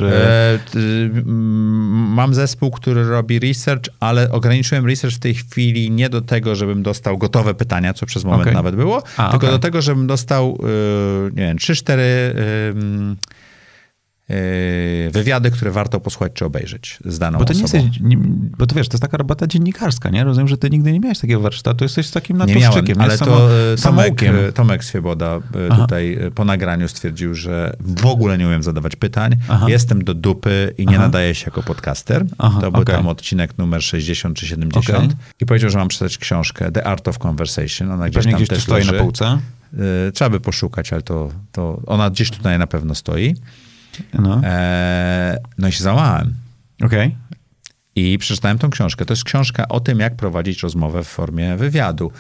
Mam zespół, który robi research, ale ograniczyłem research w tej chwili nie do tego, żebym dostał gotowe pytania, co przez moment nawet było, tylko do tego, żebym dostał, nie wiem, 3-4 wywiady, które warto posłuchać czy obejrzeć z daną Bo to osobą. bo to wiesz, to jest taka robota dziennikarska, nie? Rozumiem, że ty nigdy nie miałeś takiego warsztatu, jesteś takim Nie miałem, naturszczykiem. ale samoukiem. Tomek Swieboda tutaj po nagraniu stwierdził, że w ogóle nie umiem zadawać pytań, jestem do dupy i nie nadaję się jako podcaster. To był tam odcinek numer 60 czy 70 i powiedział, że mam przeczytać książkę The Art of Conversation. Ona gdzieś tam też stoi na półce. Trzeba by poszukać, ale to ona gdzieś tutaj na pewno stoi. No i się załamałem. Okej. I przeczytałem tą książkę. To jest książka o tym, jak prowadzić rozmowę w formie wywiadu.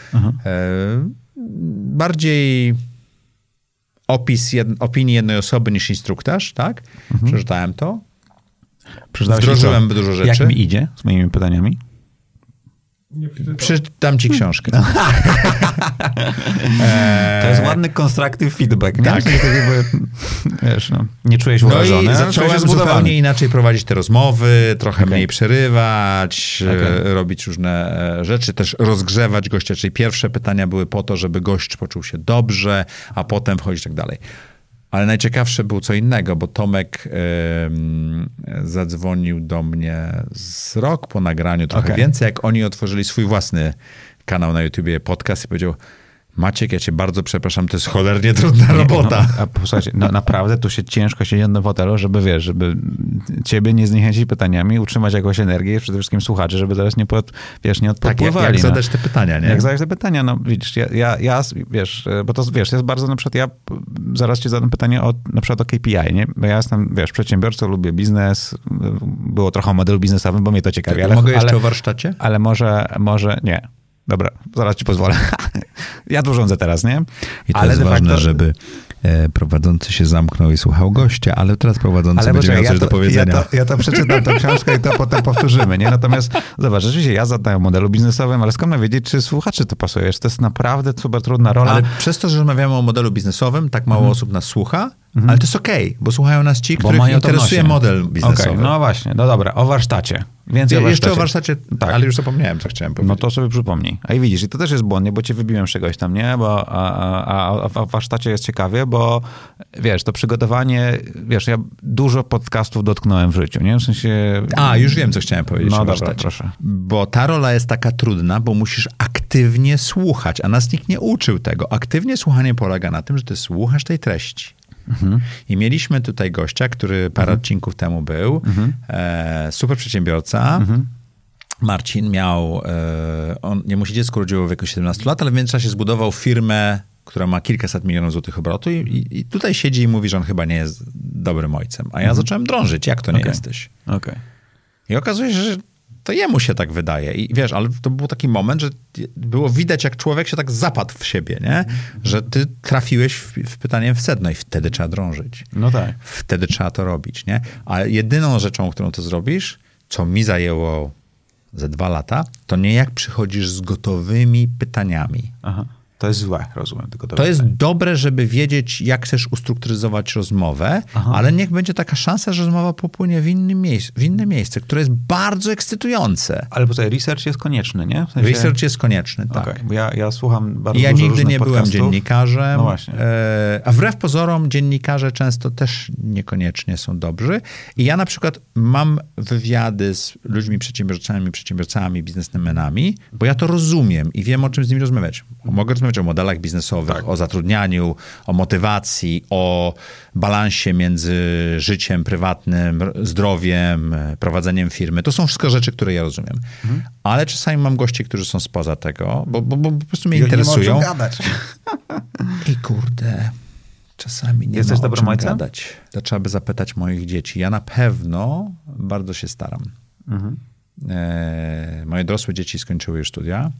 Bardziej opis opinii jednej osoby niż instruktaż, tak? Przeczytałem to. Wdrożyłem dużo rzeczy. Jak mi idzie z moimi pytaniami? Przeczytam ci książkę. To jest ładny constructive feedback, nie? Tak. Wiesz, nie czuję się urażony. No i zacząłem zupełnie inaczej prowadzić te rozmowy, trochę mniej przerywać, robić różne rzeczy, też rozgrzewać gościa, czyli pierwsze pytania były po to, żeby gość poczuł się dobrze, a potem wchodzić tak dalej. Ale najciekawsze było co innego, bo Tomek zadzwonił do mnie z rok po nagraniu, trochę więcej, jak oni otworzyli swój własny kanał na YouTubie, podcast i powiedział: Maciek, ja cię bardzo przepraszam, to jest cholernie trudna robota. Posłuchajcie, naprawdę tu się ciężko siedzi na fotelu, żeby wiesz, żeby ciebie nie zniechęcić pytaniami, utrzymać jakąś energię, przede wszystkim słuchaczy, żeby teraz nie odpływali. Tak, jak zadać te pytania, nie? Jak zadać te pytania, no widzisz, ja wiesz, bo to wiesz, jest bardzo, na przykład ja zaraz ci zadam pytanie na przykład o KPI, nie? Bo ja jestem, wiesz, przedsiębiorcą, lubię biznes, było trochę o modelu biznesowym, bo mnie to ciekawi. Tak, mogę jeszcze o warsztacie? Ale może nie. Dobra, zaraz ci pozwolę. Ja tu rządzę teraz, nie? I to jest ważne, żeby prowadzący się zamknął i słuchał gościa, ale teraz prowadzący będzie miał coś do powiedzenia. Ja to przeczytam tę książkę i to potem powtórzymy, nie? Natomiast zobacz, rzeczywiście ja zadaję o modelu biznesowym, ale skąd mam wiedzieć, czy słuchaczy to pasuje? To jest naprawdę super trudna rola. Ale przez to, że rozmawiamy o modelu biznesowym, tak mało osób nas słucha, ale to jest okej, bo słuchają nas ci, których interesuje model biznesowy. No właśnie, no dobra, o warsztacie. Więcej jeszcze o warsztacie, tak. Ale już zapomniałem, co chciałem powiedzieć. No to sobie przypomnij. A i widzisz, i to też jest błąd, bo cię wybiłem z czegoś tam, nie? A w warsztacie jest ciekawie, bo wiesz, to przygotowanie, wiesz, ja dużo podcastów dotknąłem w życiu, nie? W sensie... już wiem, co chciałem powiedzieć o warsztacie. Dobra, proszę. Bo ta rola jest taka trudna, bo musisz aktywnie słuchać, a nas nikt nie uczył tego. Aktywnie słuchanie polega na tym, że ty słuchasz tej treści. I mieliśmy tutaj gościa, który parę odcinków temu był, super przedsiębiorca. Marcin miał, on nie musi dziecko urodziło w wieku 17 lat, ale w międzyczasie zbudował firmę, która ma kilkaset milionów złotych obrotu i tutaj siedzi i mówi, że on chyba nie jest dobrym ojcem. A ja zacząłem drążyć, jak to nie jesteś? I okazuje się, że to jemu się tak wydaje. I wiesz, ale to był taki moment, że było widać, jak człowiek się tak zapadł w siebie, nie? Że ty trafiłeś w pytaniem w sedno i wtedy trzeba drążyć. No tak. Wtedy trzeba to robić, nie? A jedyną rzeczą, którą to zrobisz, co mi zajęło ze 2 lata, to nie jak przychodzisz z gotowymi pytaniami. Aha. To jest złe, rozumiem. To jest dobre, żeby wiedzieć, jak chcesz ustrukturyzować rozmowę, ale niech będzie taka szansa, że rozmowa popłynie w inne miejsce, które jest bardzo ekscytujące. Ale posłuchaj, research jest konieczny, nie? W sensie... Research jest konieczny, tak. Bo ja słucham bardzo dużo różnych nigdy nie podcastów. byłem dziennikarzem, no właśnie. A wbrew pozorom dziennikarze często też niekoniecznie są dobrzy. I ja na przykład mam wywiady z ludźmi przedsiębiorcami, biznesmenami, bo ja to rozumiem i wiem, o czym z nimi rozmawiać. Mogę rozmawiać o modelach biznesowych, o zatrudnianiu, o motywacji, o balansie między życiem prywatnym, zdrowiem, prowadzeniem firmy. To są wszystko rzeczy, które ja rozumiem. Ale czasami mam gości, którzy są spoza tego, bo po prostu mnie interesują. Nie ma o czym gadać. I kurde, czasami nie Jesteś ma o dobrym czym ojcem? gadać. To trzeba by zapytać moich dzieci. Ja na pewno bardzo się staram. Moje dorosłe dzieci skończyły już studia.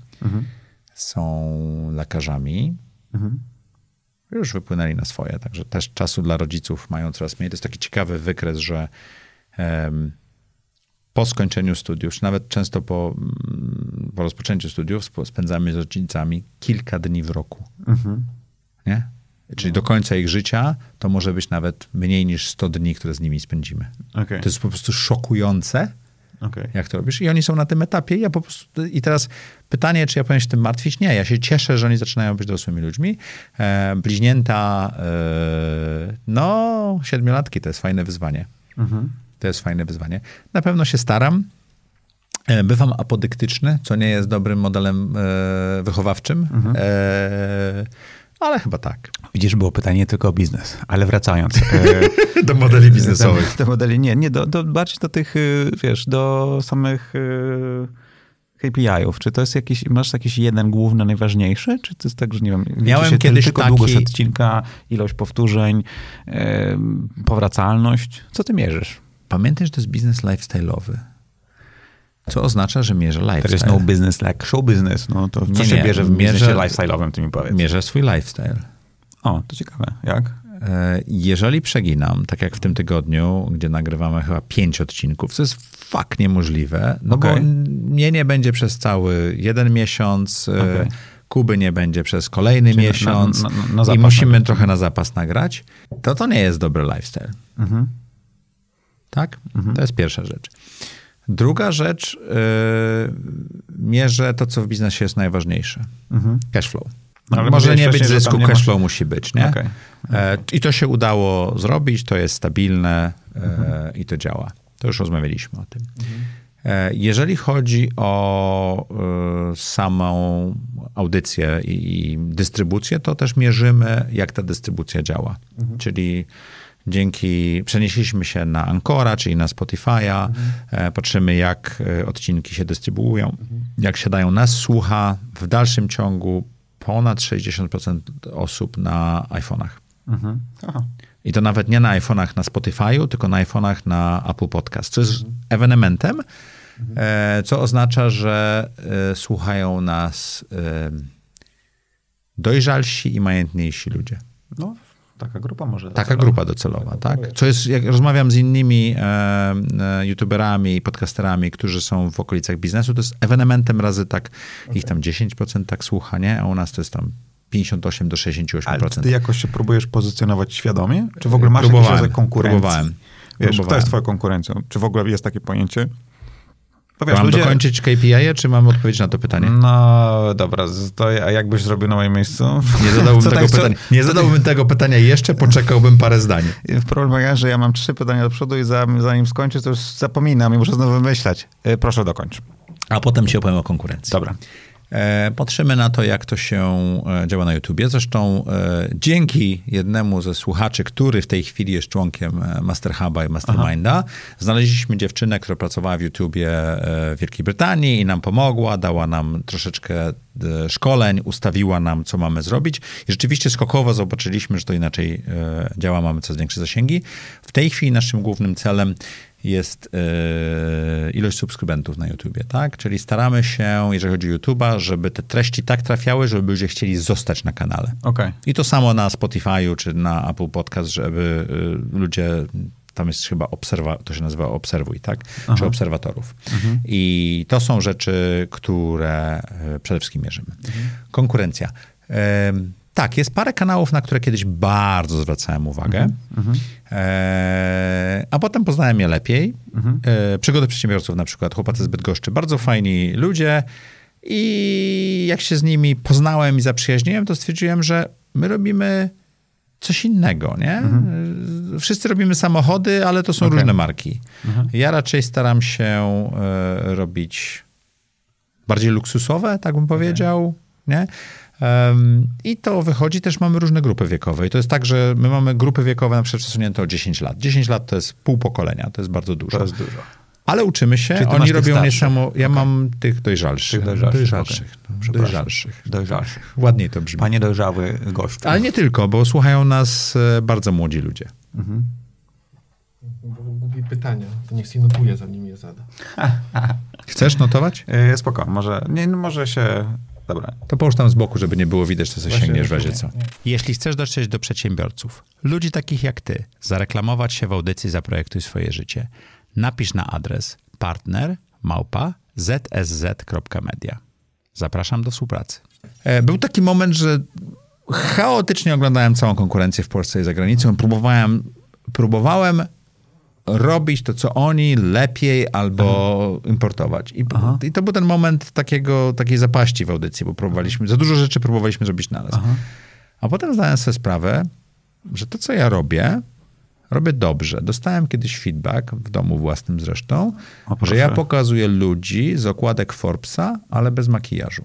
Są lekarzami. Już wypłynęli na swoje, także też czasu dla rodziców mają coraz mniej. To jest taki ciekawy wykres, że po skończeniu studiów, czy nawet często po rozpoczęciu studiów spędzamy z rodzicami kilka dni w roku. Nie? Czyli do końca ich życia to może być nawet mniej niż 100 dni, które z nimi spędzimy. To jest po prostu szokujące, Okay. Jak to robisz? I oni są na tym etapie. Ja po prostu, i teraz pytanie, czy ja powinien się tym martwić? Nie, ja się cieszę, że oni zaczynają być dorosłymi ludźmi. Bliźnięta, 7-latki to jest fajne wyzwanie. To jest fajne wyzwanie. Na pewno się staram. Bywam apodyktyczny, co nie jest dobrym modelem wychowawczym. Ale chyba tak. Widzisz, było pytanie tylko o biznes, ale wracając. Do modeli biznesowych. Do modeli, nie, bardziej do tych, wiesz, do samych KPI-ów. Czy to jest masz jakiś jeden główny, najważniejszy? Czy to jest tak, że nie wiem, miałem kiedyś tylko długość odcinka, ilość powtórzeń, powracalność? Co ty mierzysz? Pamiętaj, że to jest biznes lifestyle'owy. Co oznacza, że mierzę lifestyle. To jest no business like show business. No to co się bierze w biznesie lifestyle'owym, ty mi powiedz. Mierzę swój lifestyle. O, to ciekawe. Jak? Jeżeli przeginam, tak jak w tym tygodniu, gdzie nagrywamy chyba 5 odcinków, co jest fakt niemożliwe, bo mnie nie będzie przez cały 1 miesiąc, Kuby nie będzie przez kolejny miesiąc i musimy trochę na zapas nagrać, to nie jest dobry lifestyle. Tak? To jest pierwsza rzecz. Druga rzecz, mierzę to, co w biznesie jest najważniejsze. Cash flow. Może nie być zysku, cash flow musi być, nie? Okay. I to się udało zrobić, to jest stabilne i to działa. To już rozmawialiśmy o tym. Jeżeli chodzi o samą audycję i dystrybucję, to też mierzymy, jak ta dystrybucja działa. Czyli przenieśliśmy się na Ancora, czyli na Spotify'a, patrzymy, jak odcinki się dystrybuują, jak siadają nas, słucha. W dalszym ciągu ponad 60% osób na iPhone'ach. I to nawet nie na iPhone'ach na Spotify'u, tylko na iPhone'ach na Apple Podcast, co jest ewenementem, co oznacza, że słuchają nas dojrzalsi i majętniejsi ludzie. No, taka grupa może. Taka grupa docelowa, tak? Co jest, jak rozmawiam z innymi youtuberami i podcasterami, którzy są w okolicach biznesu, to jest ewenementem razy tak, ich tam 10% tak słucha, nie? A u nas to jest tam 58 do 68%. Ale ty jakoś się próbujesz pozycjonować świadomie? Czy w ogóle masz jakiś rodzaj konkurencji? Próbowałem. Kto jest twoją konkurencją? Czy w ogóle jest takie pojęcie? Mam dokończyć KPI, czy mam odpowiedzieć na to pytanie? No dobra, a jak byś zrobił na moim miejscu? Nie zadałbym tego pytania jeszcze, poczekałbym parę zdań. Problem jest, że ja mam 3 pytania do przodu i zanim skończę, to już zapominam i muszę znowu wymyślać. Proszę dokończ. A potem ci opowiem o konkurencji. Dobra. Patrzymy na to, jak to się działa na YouTubie. Zresztą dzięki jednemu ze słuchaczy, który w tej chwili jest członkiem Master Huba i Masterminda, znaleźliśmy dziewczynę, która pracowała w YouTubie w Wielkiej Brytanii i nam pomogła, dała nam troszeczkę szkoleń, ustawiła nam, co mamy zrobić. I rzeczywiście skokowo zobaczyliśmy, że to inaczej działa, mamy coraz większe zasięgi. W tej chwili naszym głównym celem jest ilość subskrybentów na YouTubie, tak? Czyli staramy się, jeżeli chodzi o YouTube'a, żeby te treści tak trafiały, żeby ludzie chcieli zostać na kanale. Okay. I to samo na Spotify'u czy na Apple Podcast, żeby ludzie, tam jest chyba to się nazywa obserwuj, tak? Czy obserwatorów. I to są rzeczy, które przede wszystkim mierzymy. Konkurencja. Tak, jest parę kanałów, na które kiedyś bardzo zwracałem uwagę, a potem poznałem je lepiej. Przygody przedsiębiorców na przykład, chłopacy z Bydgoszczy, bardzo fajni ludzie i jak się z nimi poznałem i zaprzyjaźniłem, to stwierdziłem, że my robimy coś innego, nie? Wszyscy robimy samochody, ale to są różne marki. Ja raczej staram się robić bardziej luksusowe, tak bym powiedział, nie? I to wychodzi, też mamy różne grupy wiekowe. I to jest tak, że my mamy grupy wiekowe na przykład przesunięte o 10 lat. 10 lat to jest pół pokolenia, to jest bardzo dużo. To jest dużo. Ale uczymy się, oni robią niesamowite. Ja mam tych dojrzalszych. Dojrzalszych. Ładniej to brzmi. Panie dojrzały gościu. Ale nie tylko, bo słuchają nas bardzo młodzi ludzie. Gubi pytania, to niech się notuje, zanim je zada. Chcesz notować? Spoko, może się... Dobra. To połóż tam z boku, żeby nie było widać, co sobie sięgniesz w razie co. Jeśli chcesz dotrzeć do przedsiębiorców, ludzi takich jak ty, zareklamować się w audycji Zaprojektuj swoje życie, napisz na adres partner@zsz.media. Zapraszam do współpracy. Był taki moment, że chaotycznie oglądałem całą konkurencję w Polsce i za granicą. Próbowałem robić to, co oni, lepiej albo importować. I to był ten moment takiej zapaści w audycji, bo za dużo rzeczy próbowaliśmy zrobić naraz. A potem zdałem sobie sprawę, że to, co ja robię dobrze. Dostałem kiedyś feedback, w domu własnym zresztą, że ja pokazuję ludzi z okładek Forbesa, ale bez makijażu.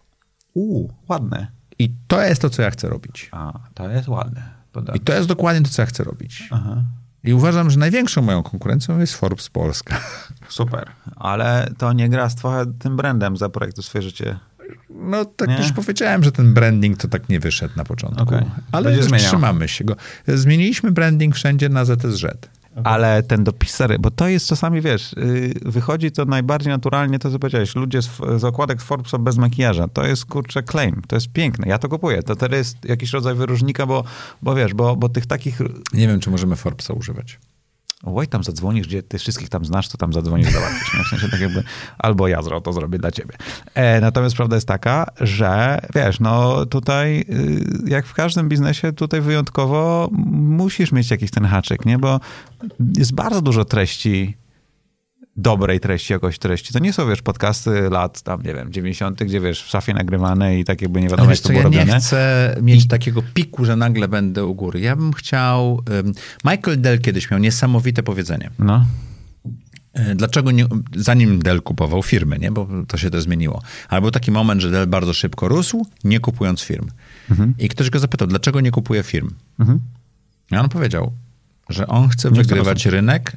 Ładne. I to jest to, co ja chcę robić. To jest ładne. I to jest dokładnie to, co ja chcę robić. I uważam, że największą moją konkurencją jest Forbes Polska. Super. Ale to nie gra z tym brandem Zaprojektuj swoje życie. No tak już powiedziałem, że ten branding to tak nie wyszedł na początku. Ale trzymamy się go. Zmieniliśmy branding wszędzie na ZSZ. Ale ten dopisery, bo to jest czasami, wiesz, wychodzi to najbardziej naturalnie, to co powiedziałeś, ludzie z okładek Forbesa bez makijaża. To jest, kurczę, claim. To jest piękne. Ja to kupuję. To teraz jest jakiś rodzaj wyróżnika, bo wiesz, bo tych takich... Nie wiem, czy możemy Forbesa używać. Oj, tam zadzwonisz, gdzie ty wszystkich tam znasz, to tam zadzwonisz, zobaczysz. Nie? W sensie tak jakby, albo ja to zrobię dla ciebie. Natomiast prawda jest taka, że wiesz, no tutaj jak w każdym biznesie, tutaj wyjątkowo musisz mieć jakiś ten haczyk, nie? Bo jest bardzo dużo treści, dobrej treści, jakoś treści. To nie są, wiesz, podcasty lat tam, nie wiem, 90., gdzie, wiesz, w szafie nagrywane i tak jakby nie wiadomo, jak to było robione. Ja nie chcę mieć takiego piku, że nagle będę u góry. Ja bym chciał... Michael Dell kiedyś miał niesamowite powiedzenie. No. Dlaczego nie... Zanim Dell kupował firmy, nie? Bo to się też zmieniło. Ale był taki moment, że Dell bardzo szybko rósł, nie kupując firm. I ktoś go zapytał, dlaczego nie kupuje firm? I on powiedział, że on chce wygrywać rynek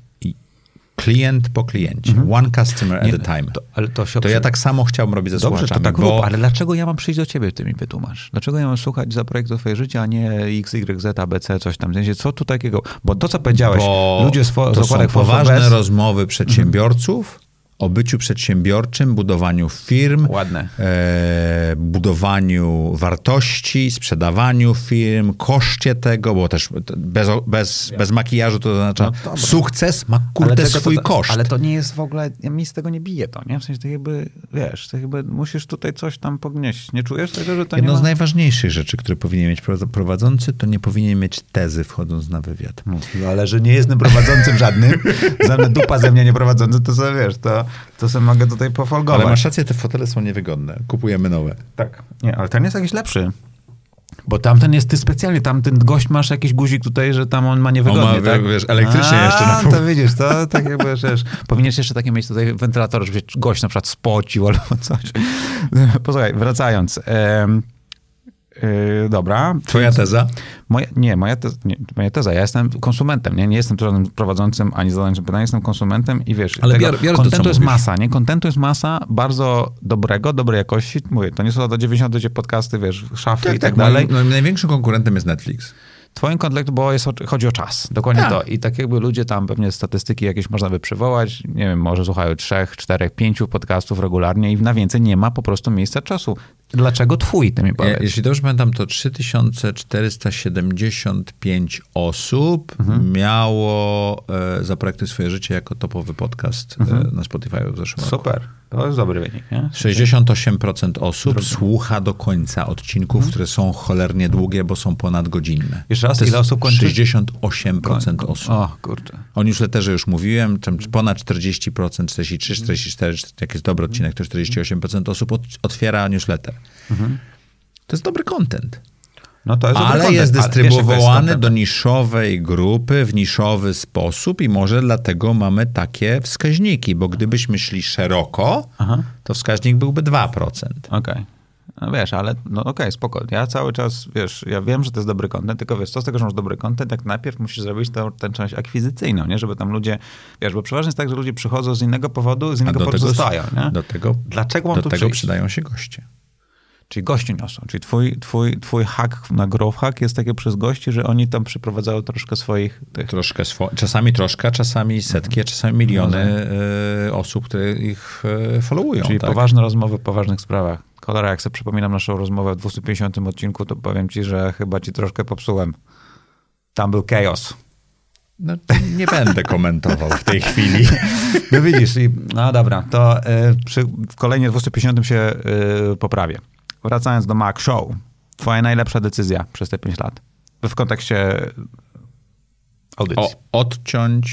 klient po kliencie. One customer at a time. To ja tak samo chciałbym robić ze słuchaczami. To tak rób, ale dlaczego ja mam przyjść do ciebie, ty mi wytłumacz? Dlaczego ja mam słuchać Zaprojektuj swoje życie, a nie XYZ, ABC, coś tam? Co tu takiego? Bo to, co powiedziałeś, ludzie z okładek są poważne rozmowy przedsiębiorców o byciu przedsiębiorczym, budowaniu firm, budowaniu wartości, sprzedawaniu firm, koszcie tego, bo też bez makijażu to oznacza sukces ma swój koszt. Ale to nie jest w ogóle, mi z tego nie bije to, nie? W sensie to jakby, wiesz, to jakby musisz tutaj coś tam pognieść. Nie czujesz tego, że to Jedną z najważniejszych rzeczy, które powinien mieć prowadzący, to nie powinien mieć tezy wchodząc na wywiad. No, ale że nie jestem prowadzącym żadnym, żadna dupa ze mnie nie prowadzący, to sobie, wiesz, to sobie mogę tutaj pofolgować. Ale masz rację, te fotele są niewygodne. Kupujemy nowe. Tak. Nie, ale ten jest jakiś lepszy. Bo tamten jest ty specjalnie, tamten gość masz jakiś guzik tutaj, że tam on ma niewygodnie, on ma, tak? Wiesz, elektrycznie jeszcze na pół. To widzisz, to tak jakby, wiesz, powinieneś jeszcze takie mieć tutaj wentylator, żeby gość na przykład spocił albo coś. Posłuchaj, wracając. Dobra. Twoja teza? Moja teza. Ja jestem konsumentem, nie jestem żadnym prowadzącym ani zadającym pytania, jestem konsumentem i wiesz, ale kontentu jest masa, nie? Kontentu jest masa bardzo dobrego, dobrej jakości. Mówię, to nie są lata 90, gdzie podcasty, wiesz, szafy i tak dalej. Moim największym konkurentem jest Netflix. Twoim kontentem, bo chodzi o czas. Dokładnie to. I tak jakby ludzie tam pewnie statystyki jakieś można by przywołać. Nie wiem, może słuchają 3, 4, 5 podcastów regularnie i na więcej nie ma po prostu miejsca czasu. Dlaczego twój, ty mi powiedz? Jeśli dobrze pamiętam, to 3475 osób miało Zaprojektuj swoje życie jako topowy podcast na Spotify w zeszłym roku. Super. To jest dobry wynik, nie? 68% osób słucha do końca odcinków, które są cholernie długie, bo są ponadgodzinne. Jeszcze raz, ile osób kończy? 68% osób. O, kurczę. O newsletterze już mówiłem, ponad 40%, 43, 44, jak jest dobry odcinek, to 48% osób otwiera newsletter. To jest dobry content. No to jest ale jest dystrybuowany do niszowej grupy w niszowy sposób i może dlatego mamy takie wskaźniki, bo gdybyśmy szli szeroko, to wskaźnik byłby 2%. Okej. No wiesz, ale spoko. Ja cały czas, wiesz, ja wiem, że to jest dobry content, tylko wiesz, co z tego, że masz dobry content, jak najpierw musisz zrobić tę część akwizycyjną, nie? Żeby tam ludzie, wiesz, bo przeważnie jest tak, że ludzie przychodzą z innego powodu, z innego powodu zostają, nie? Dlaczego mam tu przyjść? Przydają się goście. Czyli gości niosą. Czyli twój hack na growth hack jest takie przez gości, że oni tam przyprowadzają troszkę swoich... Czasami troszkę, czasami setki, czasami miliony osób, które ich followują. Czyli poważne rozmowy o poważnych sprawach. Cholera, jak sobie przypominam naszą rozmowę w 250 odcinku, to powiem ci, że chyba ci troszkę popsułem. Tam był chaos. No, nie będę komentował w tej chwili. No widzisz, no dobra, to w kolejnie 250 się poprawię. Wracając do Mac Show, twoja najlepsza decyzja przez te 5 lat w kontekście audycji. Odciąć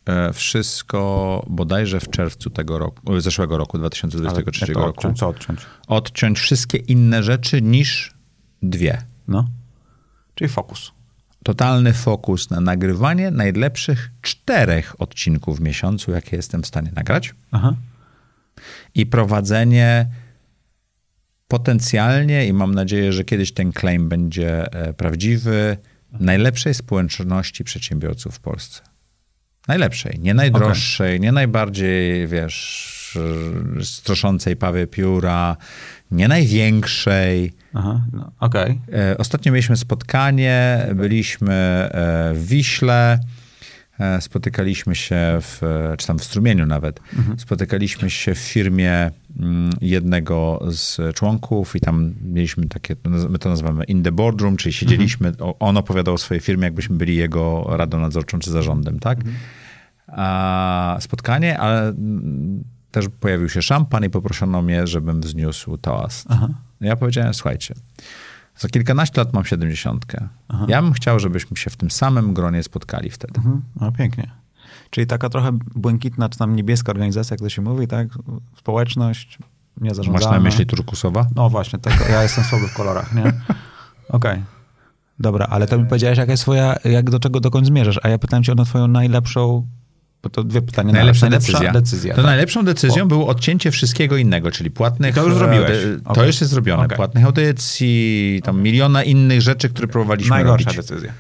wszystko bodajże w czerwcu zeszłego roku, 2023 roku. Odciąć? Co odciąć? Odciąć wszystkie inne rzeczy niż 2. No. Czyli fokus. Totalny fokus na nagrywanie najlepszych 4 odcinków w miesiącu, jakie jestem w stanie nagrać. Aha. I prowadzenie potencjalnie, i mam nadzieję, że kiedyś ten claim będzie prawdziwy, najlepszej społeczności przedsiębiorców w Polsce. Najlepszej, nie najdroższej, nie najbardziej, stroszącej pawie pióra, nie największej. Aha, no, okej. Ostatnio mieliśmy spotkanie, byliśmy w Wiśle, spotykaliśmy się czy tam w Strumieniu nawet, spotykaliśmy się w firmie jednego z członków i tam mieliśmy takie, my to nazywamy in the boardroom, czyli siedzieliśmy, on opowiadał o swojej firmie, jakbyśmy byli jego radą nadzorczą czy zarządem, tak? A spotkanie, ale też pojawił się szampan i poproszono mnie, żebym wzniósł toast. Aha. Ja powiedziałem, słuchajcie, za kilkanaście lat mam 70. Aha. Ja bym chciał, żebyśmy się w tym samym gronie spotkali wtedy. No pięknie. Czyli taka trochę błękitna, czy tam niebieska organizacja, jak to się mówi, tak? Społeczność niezarządzana. Masz na myśli turkusowa? No właśnie, ja jestem słaby w kolorach, nie? Okej. Dobra, ale to mi powiedziałeś, jaka jest twoja, do czego dokąd zmierzasz, a ja pytałem cię o twoją najlepszą, bo to 2 pytania. Najlepsza decyzja. To tak? najlepszą decyzją było odcięcie wszystkiego innego, czyli płatnych... To już zrobiłeś. To już jest zrobione. Okay. Płatnych audycji, tam miliona innych rzeczy, które próbowaliśmy robić. Najgorsza decyzja.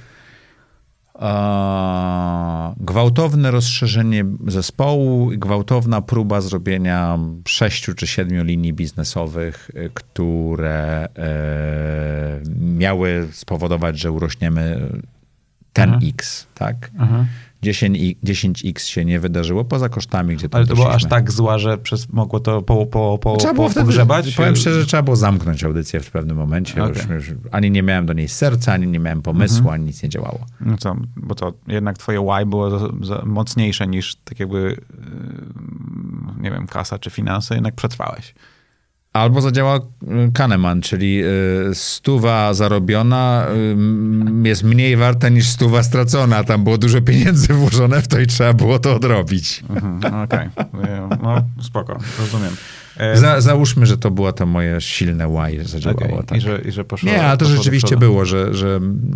Gwałtowne rozszerzenie zespołu i gwałtowna próba zrobienia 6 czy 7 linii biznesowych, które miały spowodować, że urośniemy 10x, tak? 10x się nie wydarzyło, poza kosztami, gdzie tam Ale to było aż tak zła, że mogło to pogrzebać? Powiem szczerze, trzeba było zamknąć audycję w pewnym momencie. Okay. Już ani nie miałem do niej serca, ani nie miałem pomysłu, ani nic nie działało. No co, bo to jednak twoje why było mocniejsze niż tak jakby, nie wiem, kasa czy finanse, jednak przetrwałeś. Albo zadziała Kahneman, czyli 100 zarobiona jest mniej warta niż 100 stracona. Tam było dużo pieniędzy włożone w to i trzeba było to odrobić. Okej. No spoko, rozumiem. Załóżmy, że to było to moje silne why, że zadziałało. Okay. Tak. I że poszło. Nie, ale to rzeczywiście było, że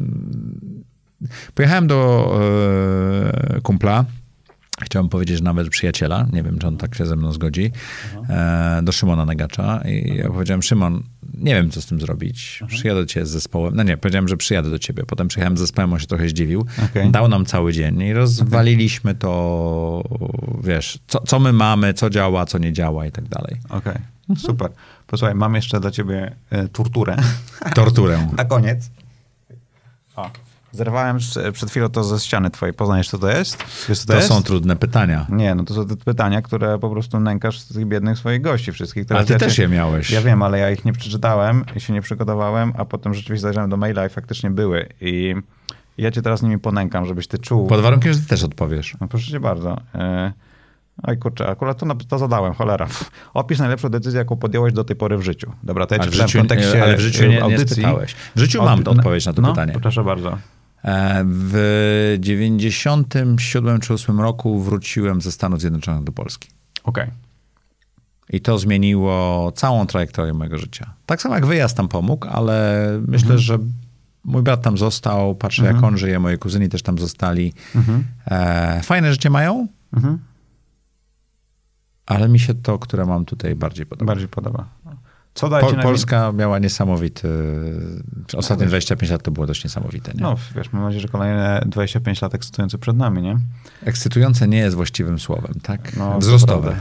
pojechałem do kumpla, chciałem powiedzieć nawet przyjaciela, nie wiem, czy on tak się ze mną zgodzi, do Szymona Negacza i ja powiedziałem, Szymon, nie wiem, co z tym zrobić. Przyjadę do ciebie z zespołem. No nie, powiedziałem, że przyjadę do ciebie. Potem przyjechałem z zespołem, on się trochę zdziwił. Okay. Dał nam cały dzień i rozwaliliśmy to, wiesz, co my mamy, co działa, co nie działa i tak dalej. Okej, super. Posłuchaj, mam jeszcze dla ciebie torturę. Torturę. Na koniec. O. Zerwałem przed chwilą to ze ściany twojej. Poznajesz, co to jest? Wiesz, co to jest? Są trudne pytania. Nie, no to są te pytania, które po prostu nękasz z tych biednych swoich gości wszystkich. A ty też je miałeś. Ja wiem, ale ja ich nie przeczytałem i się nie przygotowałem, a potem rzeczywiście zajrzałem do maila i faktycznie były. I ja cię teraz nimi ponękam, żebyś ty czuł... Pod warunkiem, że ty też odpowiesz. No proszę cię bardzo. Oj kurczę, akurat to zadałem, cholera. Opisz najlepszą decyzję, jaką podjąłeś do tej pory w życiu. Dobra, to ja ci w kontekście ale w życiu nie spytałeś. W życiu mam odpowiedź na to pytanie. Proszę bardzo. W 97 czy 8 roku wróciłem ze Stanów Zjednoczonych do Polski. Okej. I to zmieniło całą trajektorię mojego życia. Tak samo jak wyjazd tam pomógł, ale myślę, że mój brat tam został, patrzę jak on żyje, moi kuzyni też tam zostali. Fajne życie mają, ale mi się to, które mam tutaj, bardziej podoba. Co daje Polska miała niesamowity... Ostatnie 25 lat to było dość niesamowite, nie? No, wiesz, mam nadzieję, że kolejne 25 lat ekscytujące przed nami, nie? Ekscytujące nie jest właściwym słowem, tak? No, wzrostowe.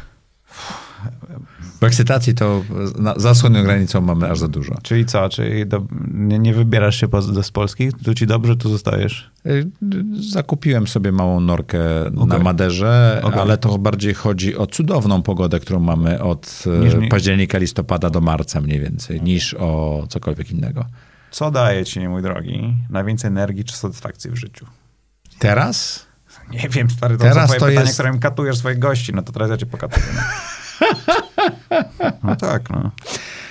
Bo ekscytacji to za wschodnią granicą mamy aż za dużo. Czyli co? Czyli nie wybierasz się z Polski? Tu ci dobrze, tu zostajesz? Zakupiłem sobie małą norkę na Maderze, ale to bardziej chodzi o cudowną pogodę, którą mamy od października, listopada do marca mniej więcej, niż o cokolwiek innego. Co daje ci, mój drogi, najwięcej energii czy satysfakcji w życiu? Teraz? Nie wiem, stary, to są twoje pytania, którym katujesz swoich gości. No to teraz ja cię pokatuję. No tak, no.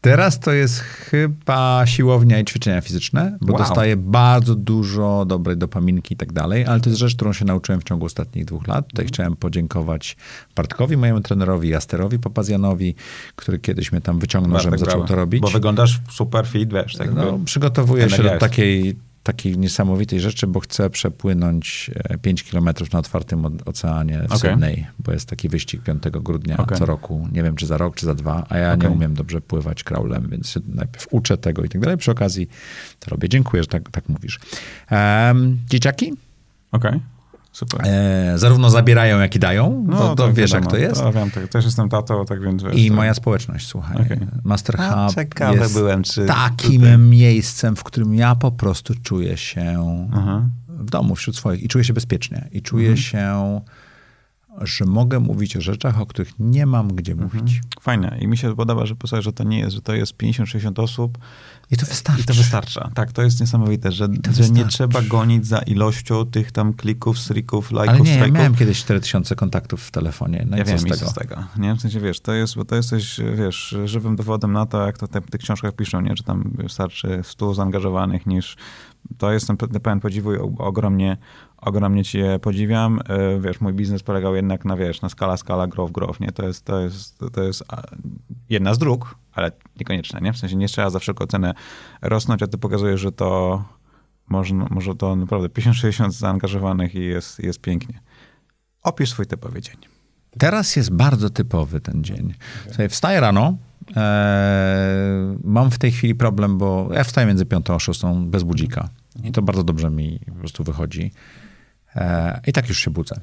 Teraz to jest chyba siłownia i ćwiczenia fizyczne, bo dostaję bardzo dużo dobrej dopaminki i tak dalej, ale to jest rzecz, którą się nauczyłem w ciągu ostatnich 2 lat. Tutaj chciałem podziękować Bartkowi, mojemu trenerowi, Jasterowi Papazjanowi, który kiedyś mnie tam wyciągnął, żebym zaczął to robić. Bo wyglądasz super fit, wiesz. Tak przygotowuję się do takiej niesamowitej rzeczy, bo chcę przepłynąć 5 kilometrów na otwartym oceanie w Sydney, bo jest taki wyścig 5 grudnia co roku. Nie wiem, czy za rok, czy za 2, a ja nie umiem dobrze pływać kraulem, więc się najpierw uczę tego i tak dalej. Przy okazji to robię. Dziękuję, że tak mówisz. Dzieciaki? Okej. Super. Zarówno zabierają, jak i dają. To tak wiesz, wiadomo, jak to jest. To wiem, tak. Też jestem tatą, tak więc wiesz. I moja społeczność, słuchaj. Master Hub ciekawy jest byłem, czy takim miejscem, w którym ja po prostu czuję się w domu, wśród swoich i czuję się bezpiecznie. I czuję się, że mogę mówić o rzeczach, o których nie mam gdzie mówić. Fajne. I mi się podoba, że posłuchaj, że to nie jest, że to jest 50-60 osób. I to wystarczy. I to wystarcza. Tak, to jest niesamowite, że nie trzeba gonić za ilością tych tam klików, strików, lajków, ale nie, strajków. ja miałem kiedyś 4000 kontaktów w telefonie. No ja i co wiem, z tego? Nie, w sensie, wiesz, bo to jesteś, wiesz, żywym dowodem na to, jak to w tych książkach piszą, nie, że tam wystarczy 100 zaangażowanych niż... To jestem pełen podziwu i ogromnie cię podziwiam. Wiesz, mój biznes polegał jednak na, wiesz, na skala, growth, nie? To jest jedna z dróg, ale niekoniecznie, nie? W sensie nie trzeba za wszelką cenę rosnąć, a ty pokazujesz, że to może to naprawdę 50-60 zaangażowanych i jest pięknie. Opisz swój typowy dzień. Teraz jest bardzo typowy ten dzień. Słuchaj, wstaję rano, mam w tej chwili problem, bo ja wstaję między 5 a 6 bez budzika. I to bardzo dobrze mi po prostu wychodzi. I tak już się budzę.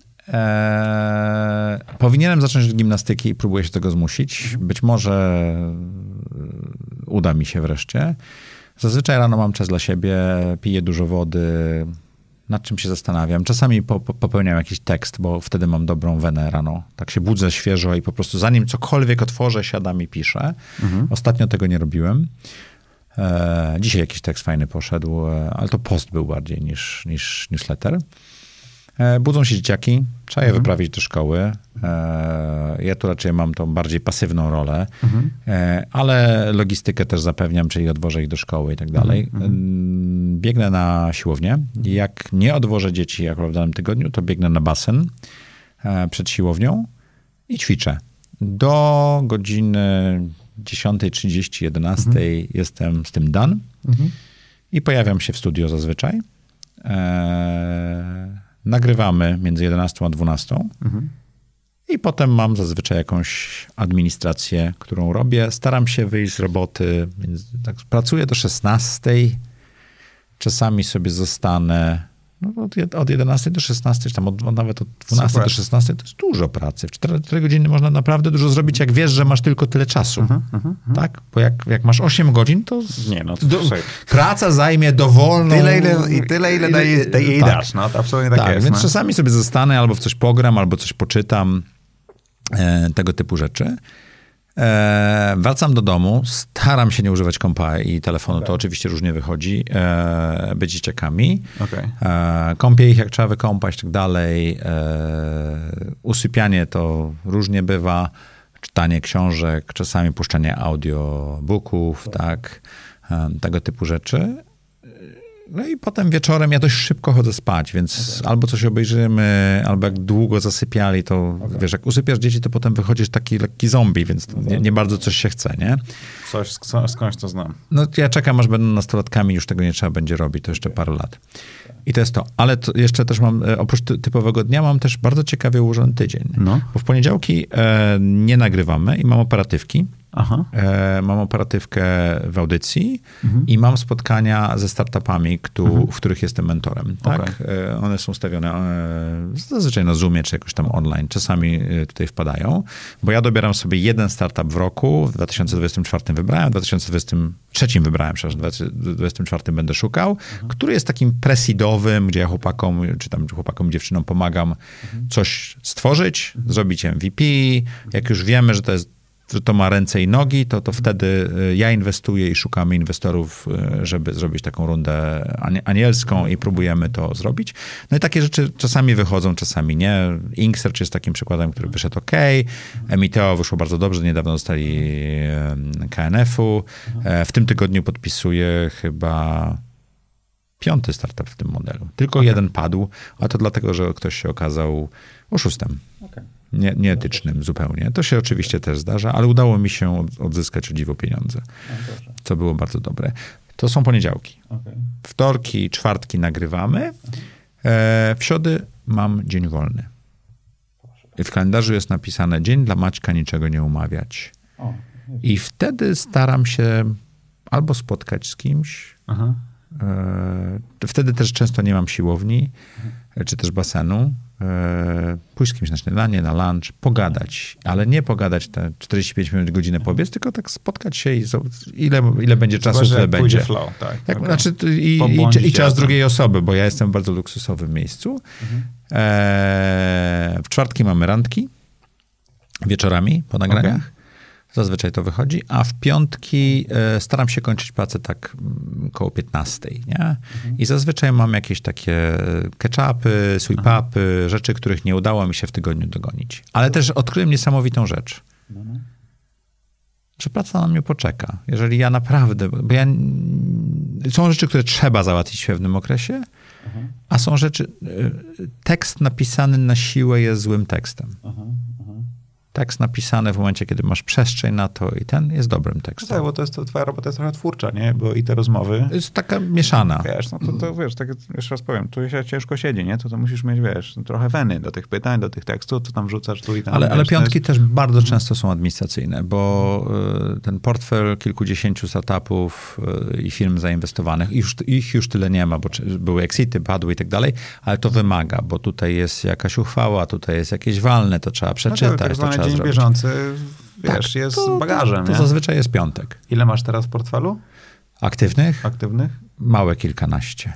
Powinienem zacząć od gimnastyki i próbuję się tego zmusić. Być może uda mi się wreszcie. Zazwyczaj rano mam czas dla siebie, piję dużo wody, nad czym się zastanawiam. Czasami popełniam jakiś tekst, bo wtedy mam dobrą wenę rano. Tak się budzę świeżo i po prostu zanim cokolwiek otworzę, siadam i piszę. Ostatnio tego nie robiłem. Dzisiaj jakiś tekst fajny poszedł, ale to post był bardziej niż newsletter. Budzą się dzieciaki, trzeba je wyprawić do szkoły. Ja tu raczej mam tą bardziej pasywną rolę, ale logistykę też zapewniam, czyli odwożę ich do szkoły i tak dalej. Biegnę na siłownię. Jak nie odwożę dzieci akurat w danym tygodniu, to biegnę na basen przed siłownią i ćwiczę. Do godziny 10:30, 11:00 jestem z tym done i pojawiam się w studio zazwyczaj. Nagrywamy między 11 a 12 i potem mam zazwyczaj jakąś administrację, którą robię. Staram się wyjść z roboty, więc tak pracuję do 16:00. Czasami sobie zostanę od 11 do 16, czy tam nawet od 12 do 16, to jest dużo pracy. W 4 godziny można naprawdę dużo zrobić, jak wiesz, że masz tylko tyle czasu. Tak? Bo jak masz 8 godzin, to, praca zajmie dowolną... Tyle, ile jej dasz. No, to absolutnie tak jest. Więc czasami sobie zostanę, albo w coś pogram, albo coś poczytam. Tego typu rzeczy. Wracam do domu, staram się nie używać kompa i telefonu, to oczywiście różnie wychodzi, być dzieciakami. Kąpię ich, jak trzeba wykąpać, tak dalej. Usypianie to różnie bywa, czytanie książek, czasami puszczanie audiobooków, tak, tego typu rzeczy. No i potem wieczorem ja dość szybko chodzę spać, więc albo coś obejrzymy, albo jak długo zasypiali, to wiesz, jak usypiasz dzieci, to potem wychodzisz taki lekki zombie, więc nie bardzo coś się chce, nie? Skądś to znam. No ja czekam, aż będą nastolatkami, już tego nie trzeba będzie robić, to jeszcze parę lat. I to jest to. Ale to jeszcze też mam, oprócz typowego dnia, mam też bardzo ciekawie ułożony tydzień. Bo w poniedziałki nie nagrywamy i mam operatywki. Mam operatywkę w audycji i mam spotkania ze startupami, w których jestem mentorem. Tak? One są stawione zazwyczaj na Zoomie, czy jakoś tam online. Czasami tutaj wpadają, bo ja dobieram sobie jeden startup w roku. W 2024 wybrałem, w 2023 wybrałem, przepraszam, w 2024 będę szukał, który jest takim presidowym, gdzie ja chłopakom, czy tam chłopakom, dziewczynom pomagam coś stworzyć, zrobić MVP. Jak już wiemy, że to jest że to ma ręce i nogi, to wtedy ja inwestuję i szukamy inwestorów, żeby zrobić taką rundę anielską i próbujemy to zrobić. No i takie rzeczy czasami wychodzą, czasami nie. Inksearch jest takim przykładem, który wyszedł ok. Emiteo wyszło bardzo dobrze, niedawno dostali KNF-u. W tym tygodniu podpisuję chyba 5. startup w tym modelu. Tylko jeden padł, a to dlatego, że ktoś się okazał oszustem. Nieetycznym zupełnie. To się oczywiście też zdarza, ale udało mi się odzyskać o dziwo pieniądze, co było bardzo dobre. To są poniedziałki. Wtorki, czwartki nagrywamy. W środę mam dzień wolny. I w kalendarzu jest napisane dzień dla Maćka, niczego nie umawiać. I wtedy staram się albo spotkać z kimś. Wtedy też często nie mam siłowni, czy też basenu. Pójść z kimś na śniadanie, na lunch, pogadać, ale nie pogadać te 45 minut, godzinę pobiec, tylko tak spotkać się i ile będzie czasu, tyle będzie. Flow, tak. Znaczy i czas drugiej osoby, bo ja jestem w bardzo luksusowym miejscu. W czwartki mamy randki, wieczorami po nagraniach. Zazwyczaj to wychodzi, a w piątki staram się kończyć pracę tak koło 15, nie? I zazwyczaj mam jakieś takie catch-upy, sweep-upy, rzeczy, których nie udało mi się w tygodniu dogonić. Ale też odkryłem niesamowitą rzecz. Że praca na mnie poczeka. Jeżeli ja naprawdę... Bo są rzeczy, które trzeba załatwić w pewnym okresie, a są rzeczy... Tekst napisany na siłę jest złym tekstem. Tekst napisany w momencie, kiedy masz przestrzeń na to i ten jest dobrym tekstem. Tak, bo twoja robota jest trochę twórcza, nie? Bo i te rozmowy... Jest taka mieszana. Wiesz, no to wiesz, tak jeszcze raz powiem, tu się ciężko siedzi, nie? To musisz mieć, wiesz, trochę weny do tych pytań, do tych tekstów, co tam wrzucasz tu i tam. Ale piątki też bardzo często są administracyjne, bo ten portfel kilkudziesięciu startupów i firm zainwestowanych, ich już tyle nie ma, bo były exity, padły i tak dalej, ale to wymaga, bo tutaj jest jakaś uchwała, tutaj jest jakieś walne, to trzeba przeczytać, to trzeba dzień zrobić. bieżący, wiesz, jest bagażem, to zazwyczaj jest piątek. Ile masz teraz w portfelu? Aktywnych? Małe kilkanaście.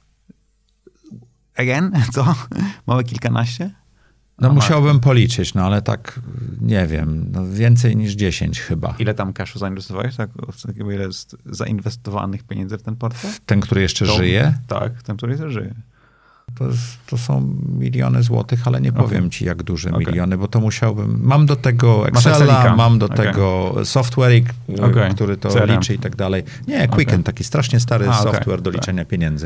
Again? Co? Małe kilkanaście? No musiałbym policzyć, no ale tak, nie wiem, no więcej niż 10 chyba. Ile tam cashu zainwestowałeś? Tak, ile jest zainwestowanych pieniędzy w ten portfel? Ten, który jeszcze żyje? Tak, ten, który jeszcze żyje. To są miliony złotych, ale nie powiem ci, jak duże miliony, bo to musiałbym... Mam do tego Excela, mam do tego software, który to CRM. liczy i tak dalej. Nie, Quicken, taki strasznie stary software do liczenia pieniędzy.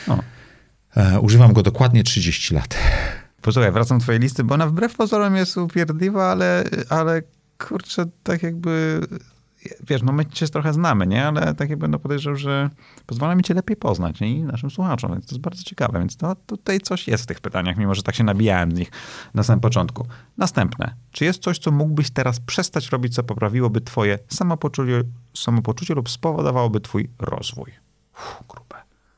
Używam go dokładnie 30 lat. Posłuchaj, wracam do twojej listy, bo ona wbrew pozorom jest upierdliwa, ale kurczę, tak jakby... Wiesz, no my cię trochę znamy, nie? Ale tak jakby podejrzewam, że pozwala mi cię lepiej poznać, nie? I naszym słuchaczom, więc to jest bardzo ciekawe. Więc to tutaj coś jest w tych pytaniach, mimo że tak się nabijałem z nich na samym początku. Następne. Czy jest coś, co mógłbyś teraz przestać robić, co poprawiłoby twoje samopoczucie lub spowodowałoby twój rozwój? Grube.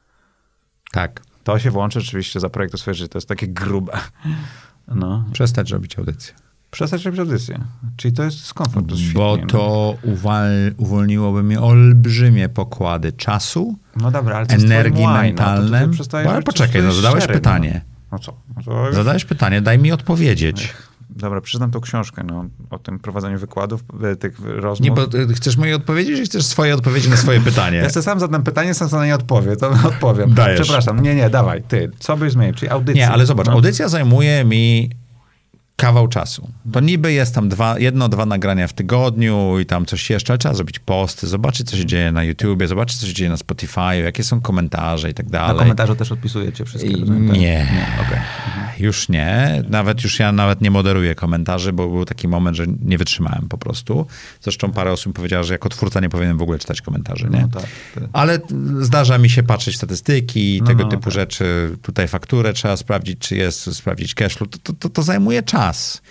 Tak. To się włączy oczywiście za Projektuj swoje życie. To jest takie grube. No. Przestać robić audycję. Przestać robić audycję. Czyli to jest skąd? Bo to uwolniłoby mi olbrzymie pokłady czasu, no dobra, ale energii mentalnej. Ale poczekaj, zadałeś pytanie. No co? Zadałeś pytanie, daj mi odpowiedzieć. Dobra, przeczytam tą książkę o tym prowadzeniu wykładów, tych rozmów. Nie, bo chcesz mojej odpowiedzi, czy chcesz swoje odpowiedzi na swoje pytanie? Ja sobie sam zadam pytanie, sam na nie odpowiem. Dajesz. Przepraszam, nie, dawaj, ty. Co byś zmienił? Czyli audycja. Nie, ale zobacz, audycja zajmuje mi kawał czasu. To niby jest tam 1-2 nagrania w tygodniu i tam coś jeszcze, ale trzeba zrobić posty, zobaczyć, co się dzieje na YouTubie, zobaczyć, co się dzieje na Spotify, jakie są komentarze i tak dalej. Na komentarze też odpisujecie wszystkie? Nie. Okay. Już nie. Ja nawet nie moderuję komentarzy, bo był taki moment, że nie wytrzymałem po prostu. Zresztą parę osób powiedziało, że jako twórca nie powinienem w ogóle czytać komentarzy, nie? No tak. Ale zdarza mi się patrzeć w statystyki, tego typu rzeczy. Tutaj fakturę trzeba sprawdzić, czy jest, sprawdzić cashflow. To zajmuje czas.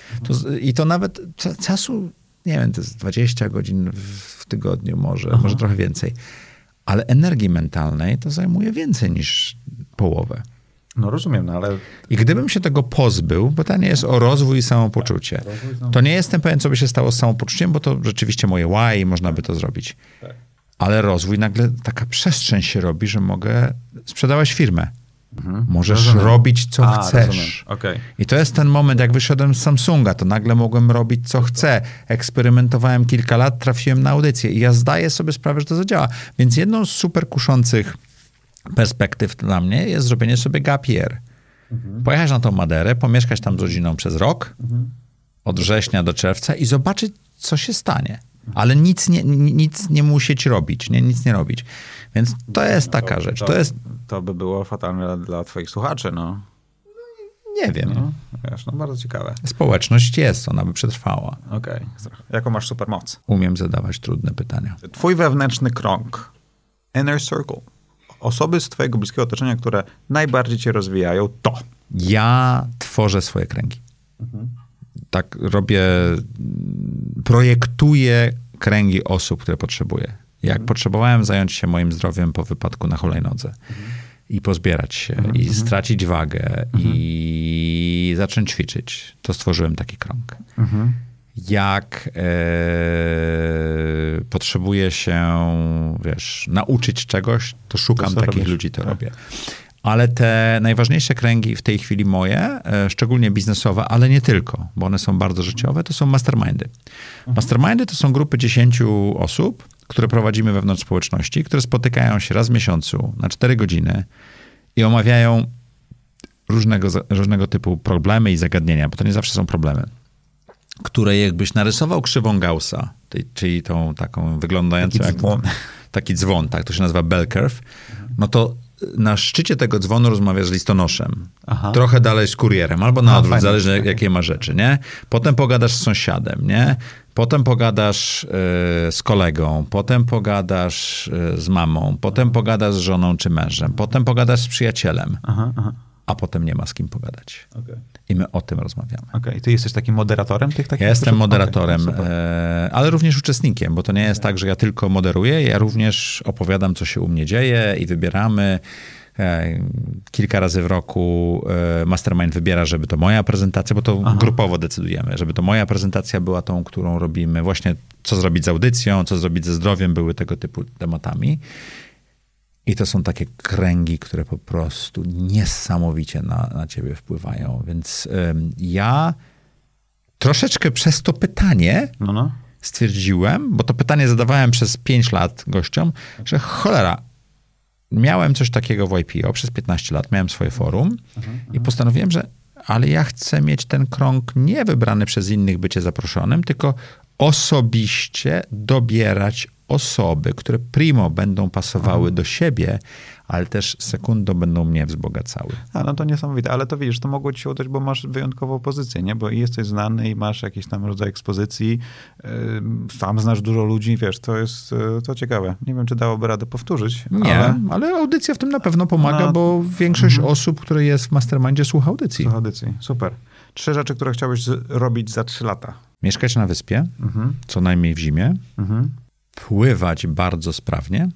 I to nawet czasu, nie wiem, to jest 20 godzin w tygodniu może trochę więcej. Ale energii mentalnej to zajmuje więcej niż połowę. No rozumiem, ale... I gdybym się tego pozbył, bo to nie jest o rozwój i samopoczucie, to nie jestem pewien, co by się stało z samopoczuciem, bo to rzeczywiście moje why i można by to zrobić. Ale rozwój, nagle taka przestrzeń się robi, że mogę sprzedawać firmę. Możesz Rozumiem. robić, co chcesz. Rozumiem. Okay. I to jest ten moment, jak wyszedłem z Samsunga, to nagle mogłem robić, co chcę. Eksperymentowałem kilka lat, trafiłem na audycję i ja zdaję sobie sprawę, że to zadziała. Więc jedną z super kuszących perspektyw dla mnie jest zrobienie sobie gap year. Pojechać na tą Maderę, pomieszkać tam z rodziną przez rok, od września do czerwca i zobaczyć, co się stanie. Ale nic nie musieć robić, nic nie robić. Więc to jest taka rzecz. To by było fatalne dla twoich słuchaczy, no. Nie wiem. No, wiesz, no bardzo ciekawe. Społeczność jest, ona by przetrwała. Okej. Jaką masz supermoc? Umiem zadawać trudne pytania. Twój wewnętrzny krąg, inner circle, osoby z twojego bliskiego otoczenia, które najbardziej cię rozwijają, to. Ja tworzę swoje kręgi. Tak robię, projektuję kręgi osób, które potrzebuję. Jak potrzebowałem zająć się moim zdrowiem po wypadku na hulajnodze i pozbierać się, i stracić wagę, i zacząć ćwiczyć, to stworzyłem taki krąg. Jak potrzebuję się, nauczyć czegoś, to szukam takich ludzi, to robię. Ale te najważniejsze kręgi w tej chwili moje, szczególnie biznesowe, ale nie tylko, bo one są bardzo życiowe, to są mastermindy. Mastermindy to są grupy 10 osób, które prowadzimy wewnątrz społeczności, które spotykają się raz w miesiącu na 4 godziny i omawiają różnego typu problemy i zagadnienia, bo to nie zawsze są problemy, które jakbyś narysował krzywą Gaussa, czyli tą taką wyglądającą taki dzwon, tak, to się nazywa bell curve, no to na szczycie tego dzwonu rozmawiasz z listonoszem. Trochę dalej z kurierem, albo na odwrót, zależy jakie ma rzeczy, nie? Potem pogadasz z sąsiadem, nie? Potem pogadasz z kolegą, potem pogadasz z mamą, potem pogadasz z żoną czy mężem, potem pogadasz z przyjacielem, a potem nie ma z kim pogadać. I my o tym rozmawiamy. Okej, ty jesteś takim moderatorem tych takich? Ja jestem moderatorem, ale również uczestnikiem, bo to nie jest tak, że ja tylko moderuję, ja również opowiadam, co się u mnie dzieje i wybieramy. Kilka razy w roku mastermind wybiera, żeby to moja prezentacja, bo to grupowo decydujemy, żeby to moja prezentacja była tą, którą robimy. Właśnie co zrobić z audycją, co zrobić ze zdrowiem, były tego typu tematami. I to są takie kręgi, które po prostu niesamowicie na ciebie wpływają. Więc ja troszeczkę przez to pytanie stwierdziłem, bo to pytanie zadawałem przez 5 lat gościom, że cholera, miałem coś takiego w YPO przez 15 lat, miałem swoje forum i postanowiłem, że ale ja chcę mieć ten krąg nie wybrany przez innych, bycie zaproszonym, tylko osobiście dobierać osoby, które primo będą pasowały do siebie, ale też sekundo będą mnie wzbogacały. No to niesamowite, ale to widzisz, to mogło ci się udać, bo masz wyjątkową pozycję, nie? Bo jesteś znany i masz jakiś tam rodzaj ekspozycji, sam znasz dużo ludzi, wiesz, to jest to ciekawe. Nie wiem, czy dałoby radę powtórzyć. Nie, ale audycja w tym na pewno pomaga, bo większość osób, które jest w mastermindzie, słucha audycji. Słucha audycji, super. 3 rzeczy, które chciałbyś robić za 3 lata. Mieszkać na wyspie, co najmniej w zimie, pływać bardzo sprawnie,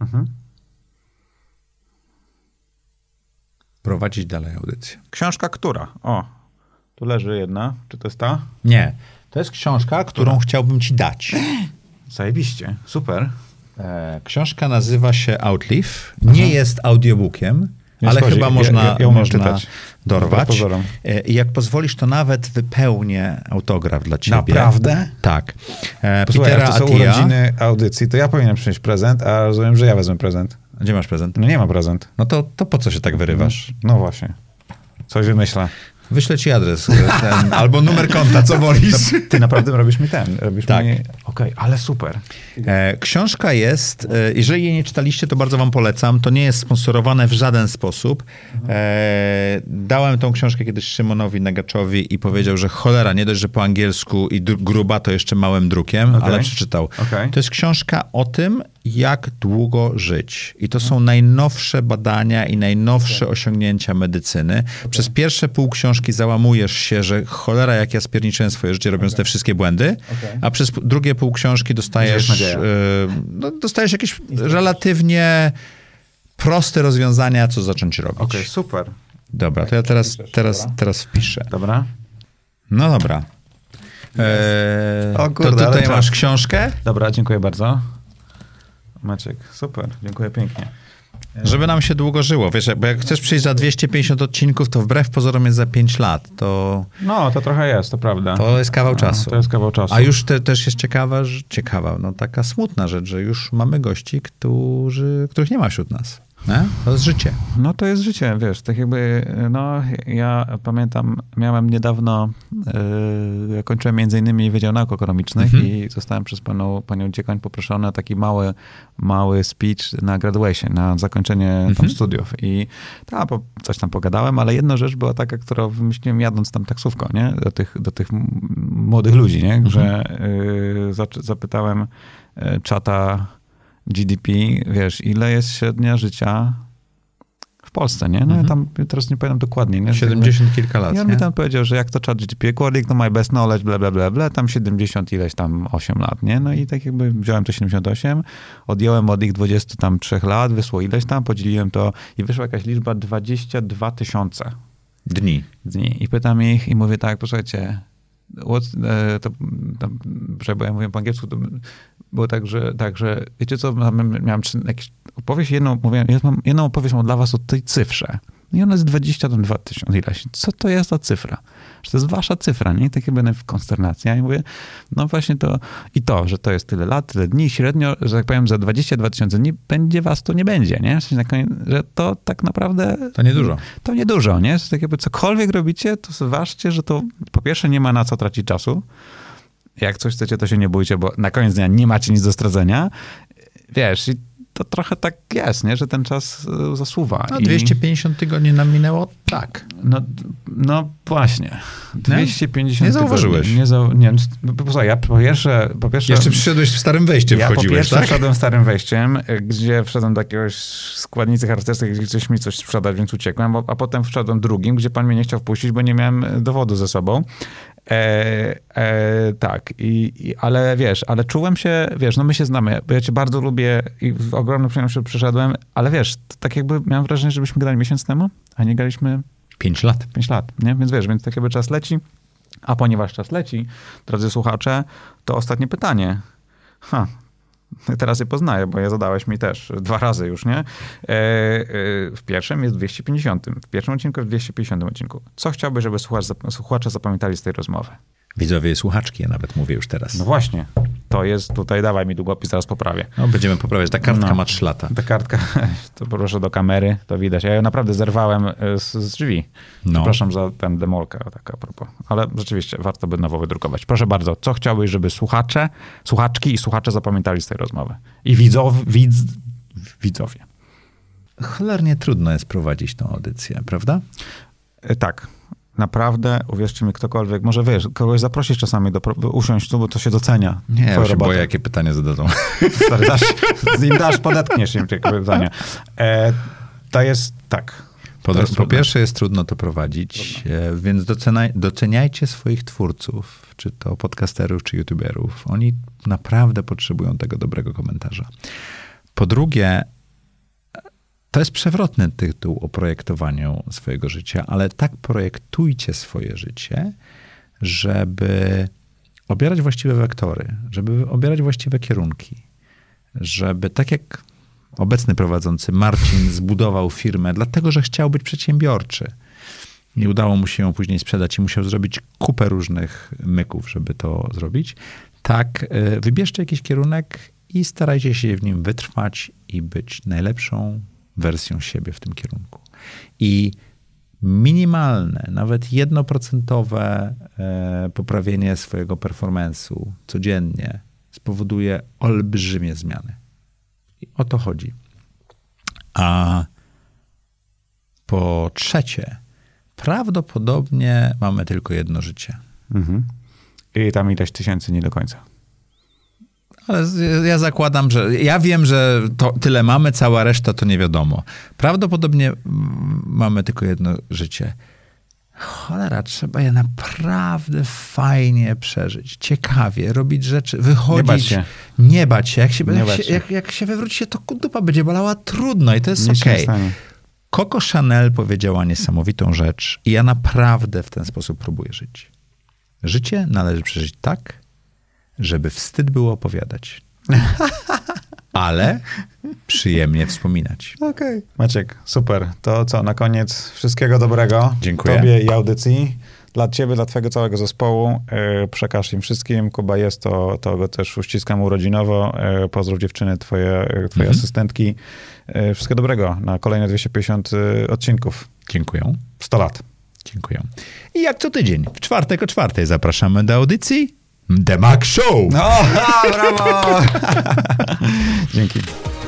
prowadzić dalej audycję. Książka która? O, tu leży jedna. Czy to jest ta? Nie. To jest książka, którą chciałbym ci dać. Zajebiście, super. Książka nazywa się Outlive. Nie jest audiobookiem, ale chyba można czytać. dorwać. I jak pozwolisz, to nawet wypełnię autograf dla ciebie. Naprawdę? Tak. Posłuchaj, Petera to są Attia. urodziny audycji, to ja powinienem przynieść prezent, a rozumiem, że ja wezmę prezent. Gdzie masz prezent? No nie ma prezent. No to po co się tak wyrywasz? No właśnie. Coś wymyślę. Wyślę ci adres albo numer konta, co wolisz. Ty naprawdę robisz mi Tak. Okej, ale super. Książka jest, jeżeli jej nie czytaliście, to bardzo wam polecam. To nie jest sponsorowane w żaden sposób. Dałem tą książkę kiedyś Szymonowi Negaczowi i powiedział, że cholera, nie dość, że po angielsku i gruba, to jeszcze małym drukiem, ale przeczytał. To jest książka o tym, jak długo żyć. I to są najnowsze badania i najnowsze osiągnięcia medycyny. Przez pierwsze pół książki załamujesz się, że cholera, jak ja spierniczyłem swoje życie, robiąc te wszystkie błędy, a przez drugie pół książki dostajesz jakieś relatywnie proste rozwiązania, co zacząć robić. Okej, super. Dobra, to ja teraz wpiszę. Dobra. No dobra. O kurde, to tutaj ale masz książkę? Dobra, dziękuję bardzo. Maciek, super, dziękuję pięknie. Żeby nam się długo żyło, wiesz, bo jak chcesz przyjść za 250 odcinków, to wbrew pozorom jest za 5 lat, to... No, to trochę jest, to prawda. To jest kawał czasu. To jest kawał czasu. A już też jest ciekawa, no taka smutna rzecz, że już mamy gości, których nie ma wśród nas. Nie? To jest życie. No to jest życie, wiesz, tak jakby, no ja pamiętam, miałem niedawno, ja kończyłem między innymi Wydział Nauk Ekonomicznych i zostałem przez panią dziekan poproszony o taki mały speech na graduation, na zakończenie tam studiów i coś tam pogadałem, ale jedna rzecz była taka, którą wymyśliłem jadąc tam taksówką, nie, do tych młodych ludzi, nie, że zapytałem czata GDP, wiesz, ile jest średnia życia w Polsce, nie? No ja tam teraz nie pamiętam dokładnie. Nie? 70 kilka lat, I on mi tam powiedział, że jak to chat GDP, according to my best knowledge, bla, bla, bla, bla, tam 70 ileś tam 8 lat, nie? No i tak jakby wziąłem to 78, odjąłem od ich 23 lat, wyszło ileś tam, podzieliłem to i wyszła jakaś liczba 22 000 dni. I pytam ich i mówię tak, posłuchajcie, bo ja mówię po angielsku, to było tak, że wiecie co, miałem jakieś opowieść, jedną opowieść mam dla was o tej cyfrze. I ona jest 22 000 ileś. Co to jest za cyfra? Że to jest wasza cyfra, nie? Takie będę w konsternacji. I mówię, no właśnie że to jest tyle lat, tyle dni, średnio, że tak powiem, za 22 000 dni będzie was to nie będzie, nie? Na koniec, że to tak naprawdę... To niedużo. To niedużo, nie? Że tak jakby cokolwiek robicie, to zważcie, że to po pierwsze nie ma na co tracić czasu. Jak coś chcecie, to się nie bójcie, bo na koniec dnia nie macie nic do stracenia. Wiesz, i to trochę tak jest, nie? Że ten czas zasuwa. No 250 tygodni nam minęło tak. No właśnie. 250 nie zauważyłeś. Posłuchaj, ja po pierwsze... Jeszcze przyszedłeś w starym wejściem, wchodziłeś, po pierwsze tak? wszedłem starym wejściem, gdzie wszedłem do jakiegoś składnicy harcerskiej, gdzie ktoś mi coś sprzedać, więc uciekłem, a potem wszedłem drugim, gdzie pan mnie nie chciał wpuścić, bo nie miałem dowodu ze sobą. Tak, ale wiesz, ale czułem się, wiesz, no my się znamy, bo ja cię bardzo lubię i w ogromnym przyjemności przyszedłem, ale wiesz, tak jakby miałem wrażenie, żebyśmy grali miesiąc temu, a nie graliśmy 5 lat. 5 lat, nie? Więc wiesz, więc tak jakby czas leci, a ponieważ czas leci, drodzy słuchacze, to ostatnie pytanie. Teraz je poznaję, bo je zadałeś mi też 2 razy już, nie? W pierwszym jest 250. W pierwszym odcinku, w 250 odcinku. Co chciałbyś, żeby słuchacze zapamiętali z tej rozmowy? Widzowie i słuchaczki, ja nawet mówię już teraz. No właśnie. To jest tutaj, dawaj mi długopis, zaraz poprawię. No, będziemy poprawiać. Ta kartka ma 3 lata. Ta kartka, to proszę do kamery, to widać. Ja ją naprawdę zerwałem z drzwi. Przepraszam za tę demolkę, tak a propos. Ale rzeczywiście warto by nowo wydrukować. Proszę bardzo, co chciałbyś, żeby słuchaczki i słuchacze zapamiętali z tej rozmowy? I widzowie. Cholernie trudno jest prowadzić tą audycję, prawda? Tak. Naprawdę, uwierzcie mi, ktokolwiek, może wiesz, kogoś zaprosić czasami usiąść tu, bo to się docenia. Nie, ja się boję, jakie pytanie zadadzą. Stary, podetniesz im te pytania. To jest tak. Po pierwsze jest trudno to prowadzić, więc doceniajcie swoich twórców, czy to podcasterów, czy youtuberów. Oni naprawdę potrzebują tego dobrego komentarza. Po drugie, to jest przewrotny tytuł o projektowaniu swojego życia, ale tak projektujcie swoje życie, żeby obierać właściwe wektory, żeby obierać właściwe kierunki, żeby tak jak obecny prowadzący Marcin zbudował firmę, dlatego że chciał być przedsiębiorczy. Nie udało mu się ją później sprzedać i musiał zrobić kupę różnych myków, żeby to zrobić. Tak, wybierzcie jakiś kierunek i starajcie się w nim wytrwać i być najlepszą wersją siebie w tym kierunku. I minimalne, nawet 1% poprawienie swojego performance'u codziennie spowoduje olbrzymie zmiany. I o to chodzi. A po trzecie, prawdopodobnie mamy tylko jedno życie. I tam ileś tysięcy nie do końca. Ale ja zakładam, że ja wiem, że to tyle mamy, cała reszta to nie wiadomo. Prawdopodobnie mamy tylko jedno życie. Cholera, trzeba je naprawdę fajnie przeżyć, ciekawie, robić rzeczy, wychodzić. Nie bać się. Jak się wywróci się, to dupa będzie bolała trudno i to jest okej. Coco Chanel powiedziała niesamowitą rzecz i ja naprawdę w ten sposób próbuję żyć. Życie należy przeżyć tak, żeby wstyd było opowiadać. ale przyjemnie wspominać. Okej. Maciek, super. To co, na koniec wszystkiego dobrego. Dziękuję. Tobie i audycji. Dla ciebie, dla twojego całego zespołu. Przekaż im wszystkim. Kuba jest, to go też uściskam urodzinowo. Pozdrów dziewczyny, twoje asystentki. Wszystkiego dobrego na kolejne 250 odcinków. Dziękuję. 100 lat. Dziękuję. I jak co tydzień, w czwartek o 4:00 zapraszamy do audycji The Mac Show. No, brawo! Dzięki.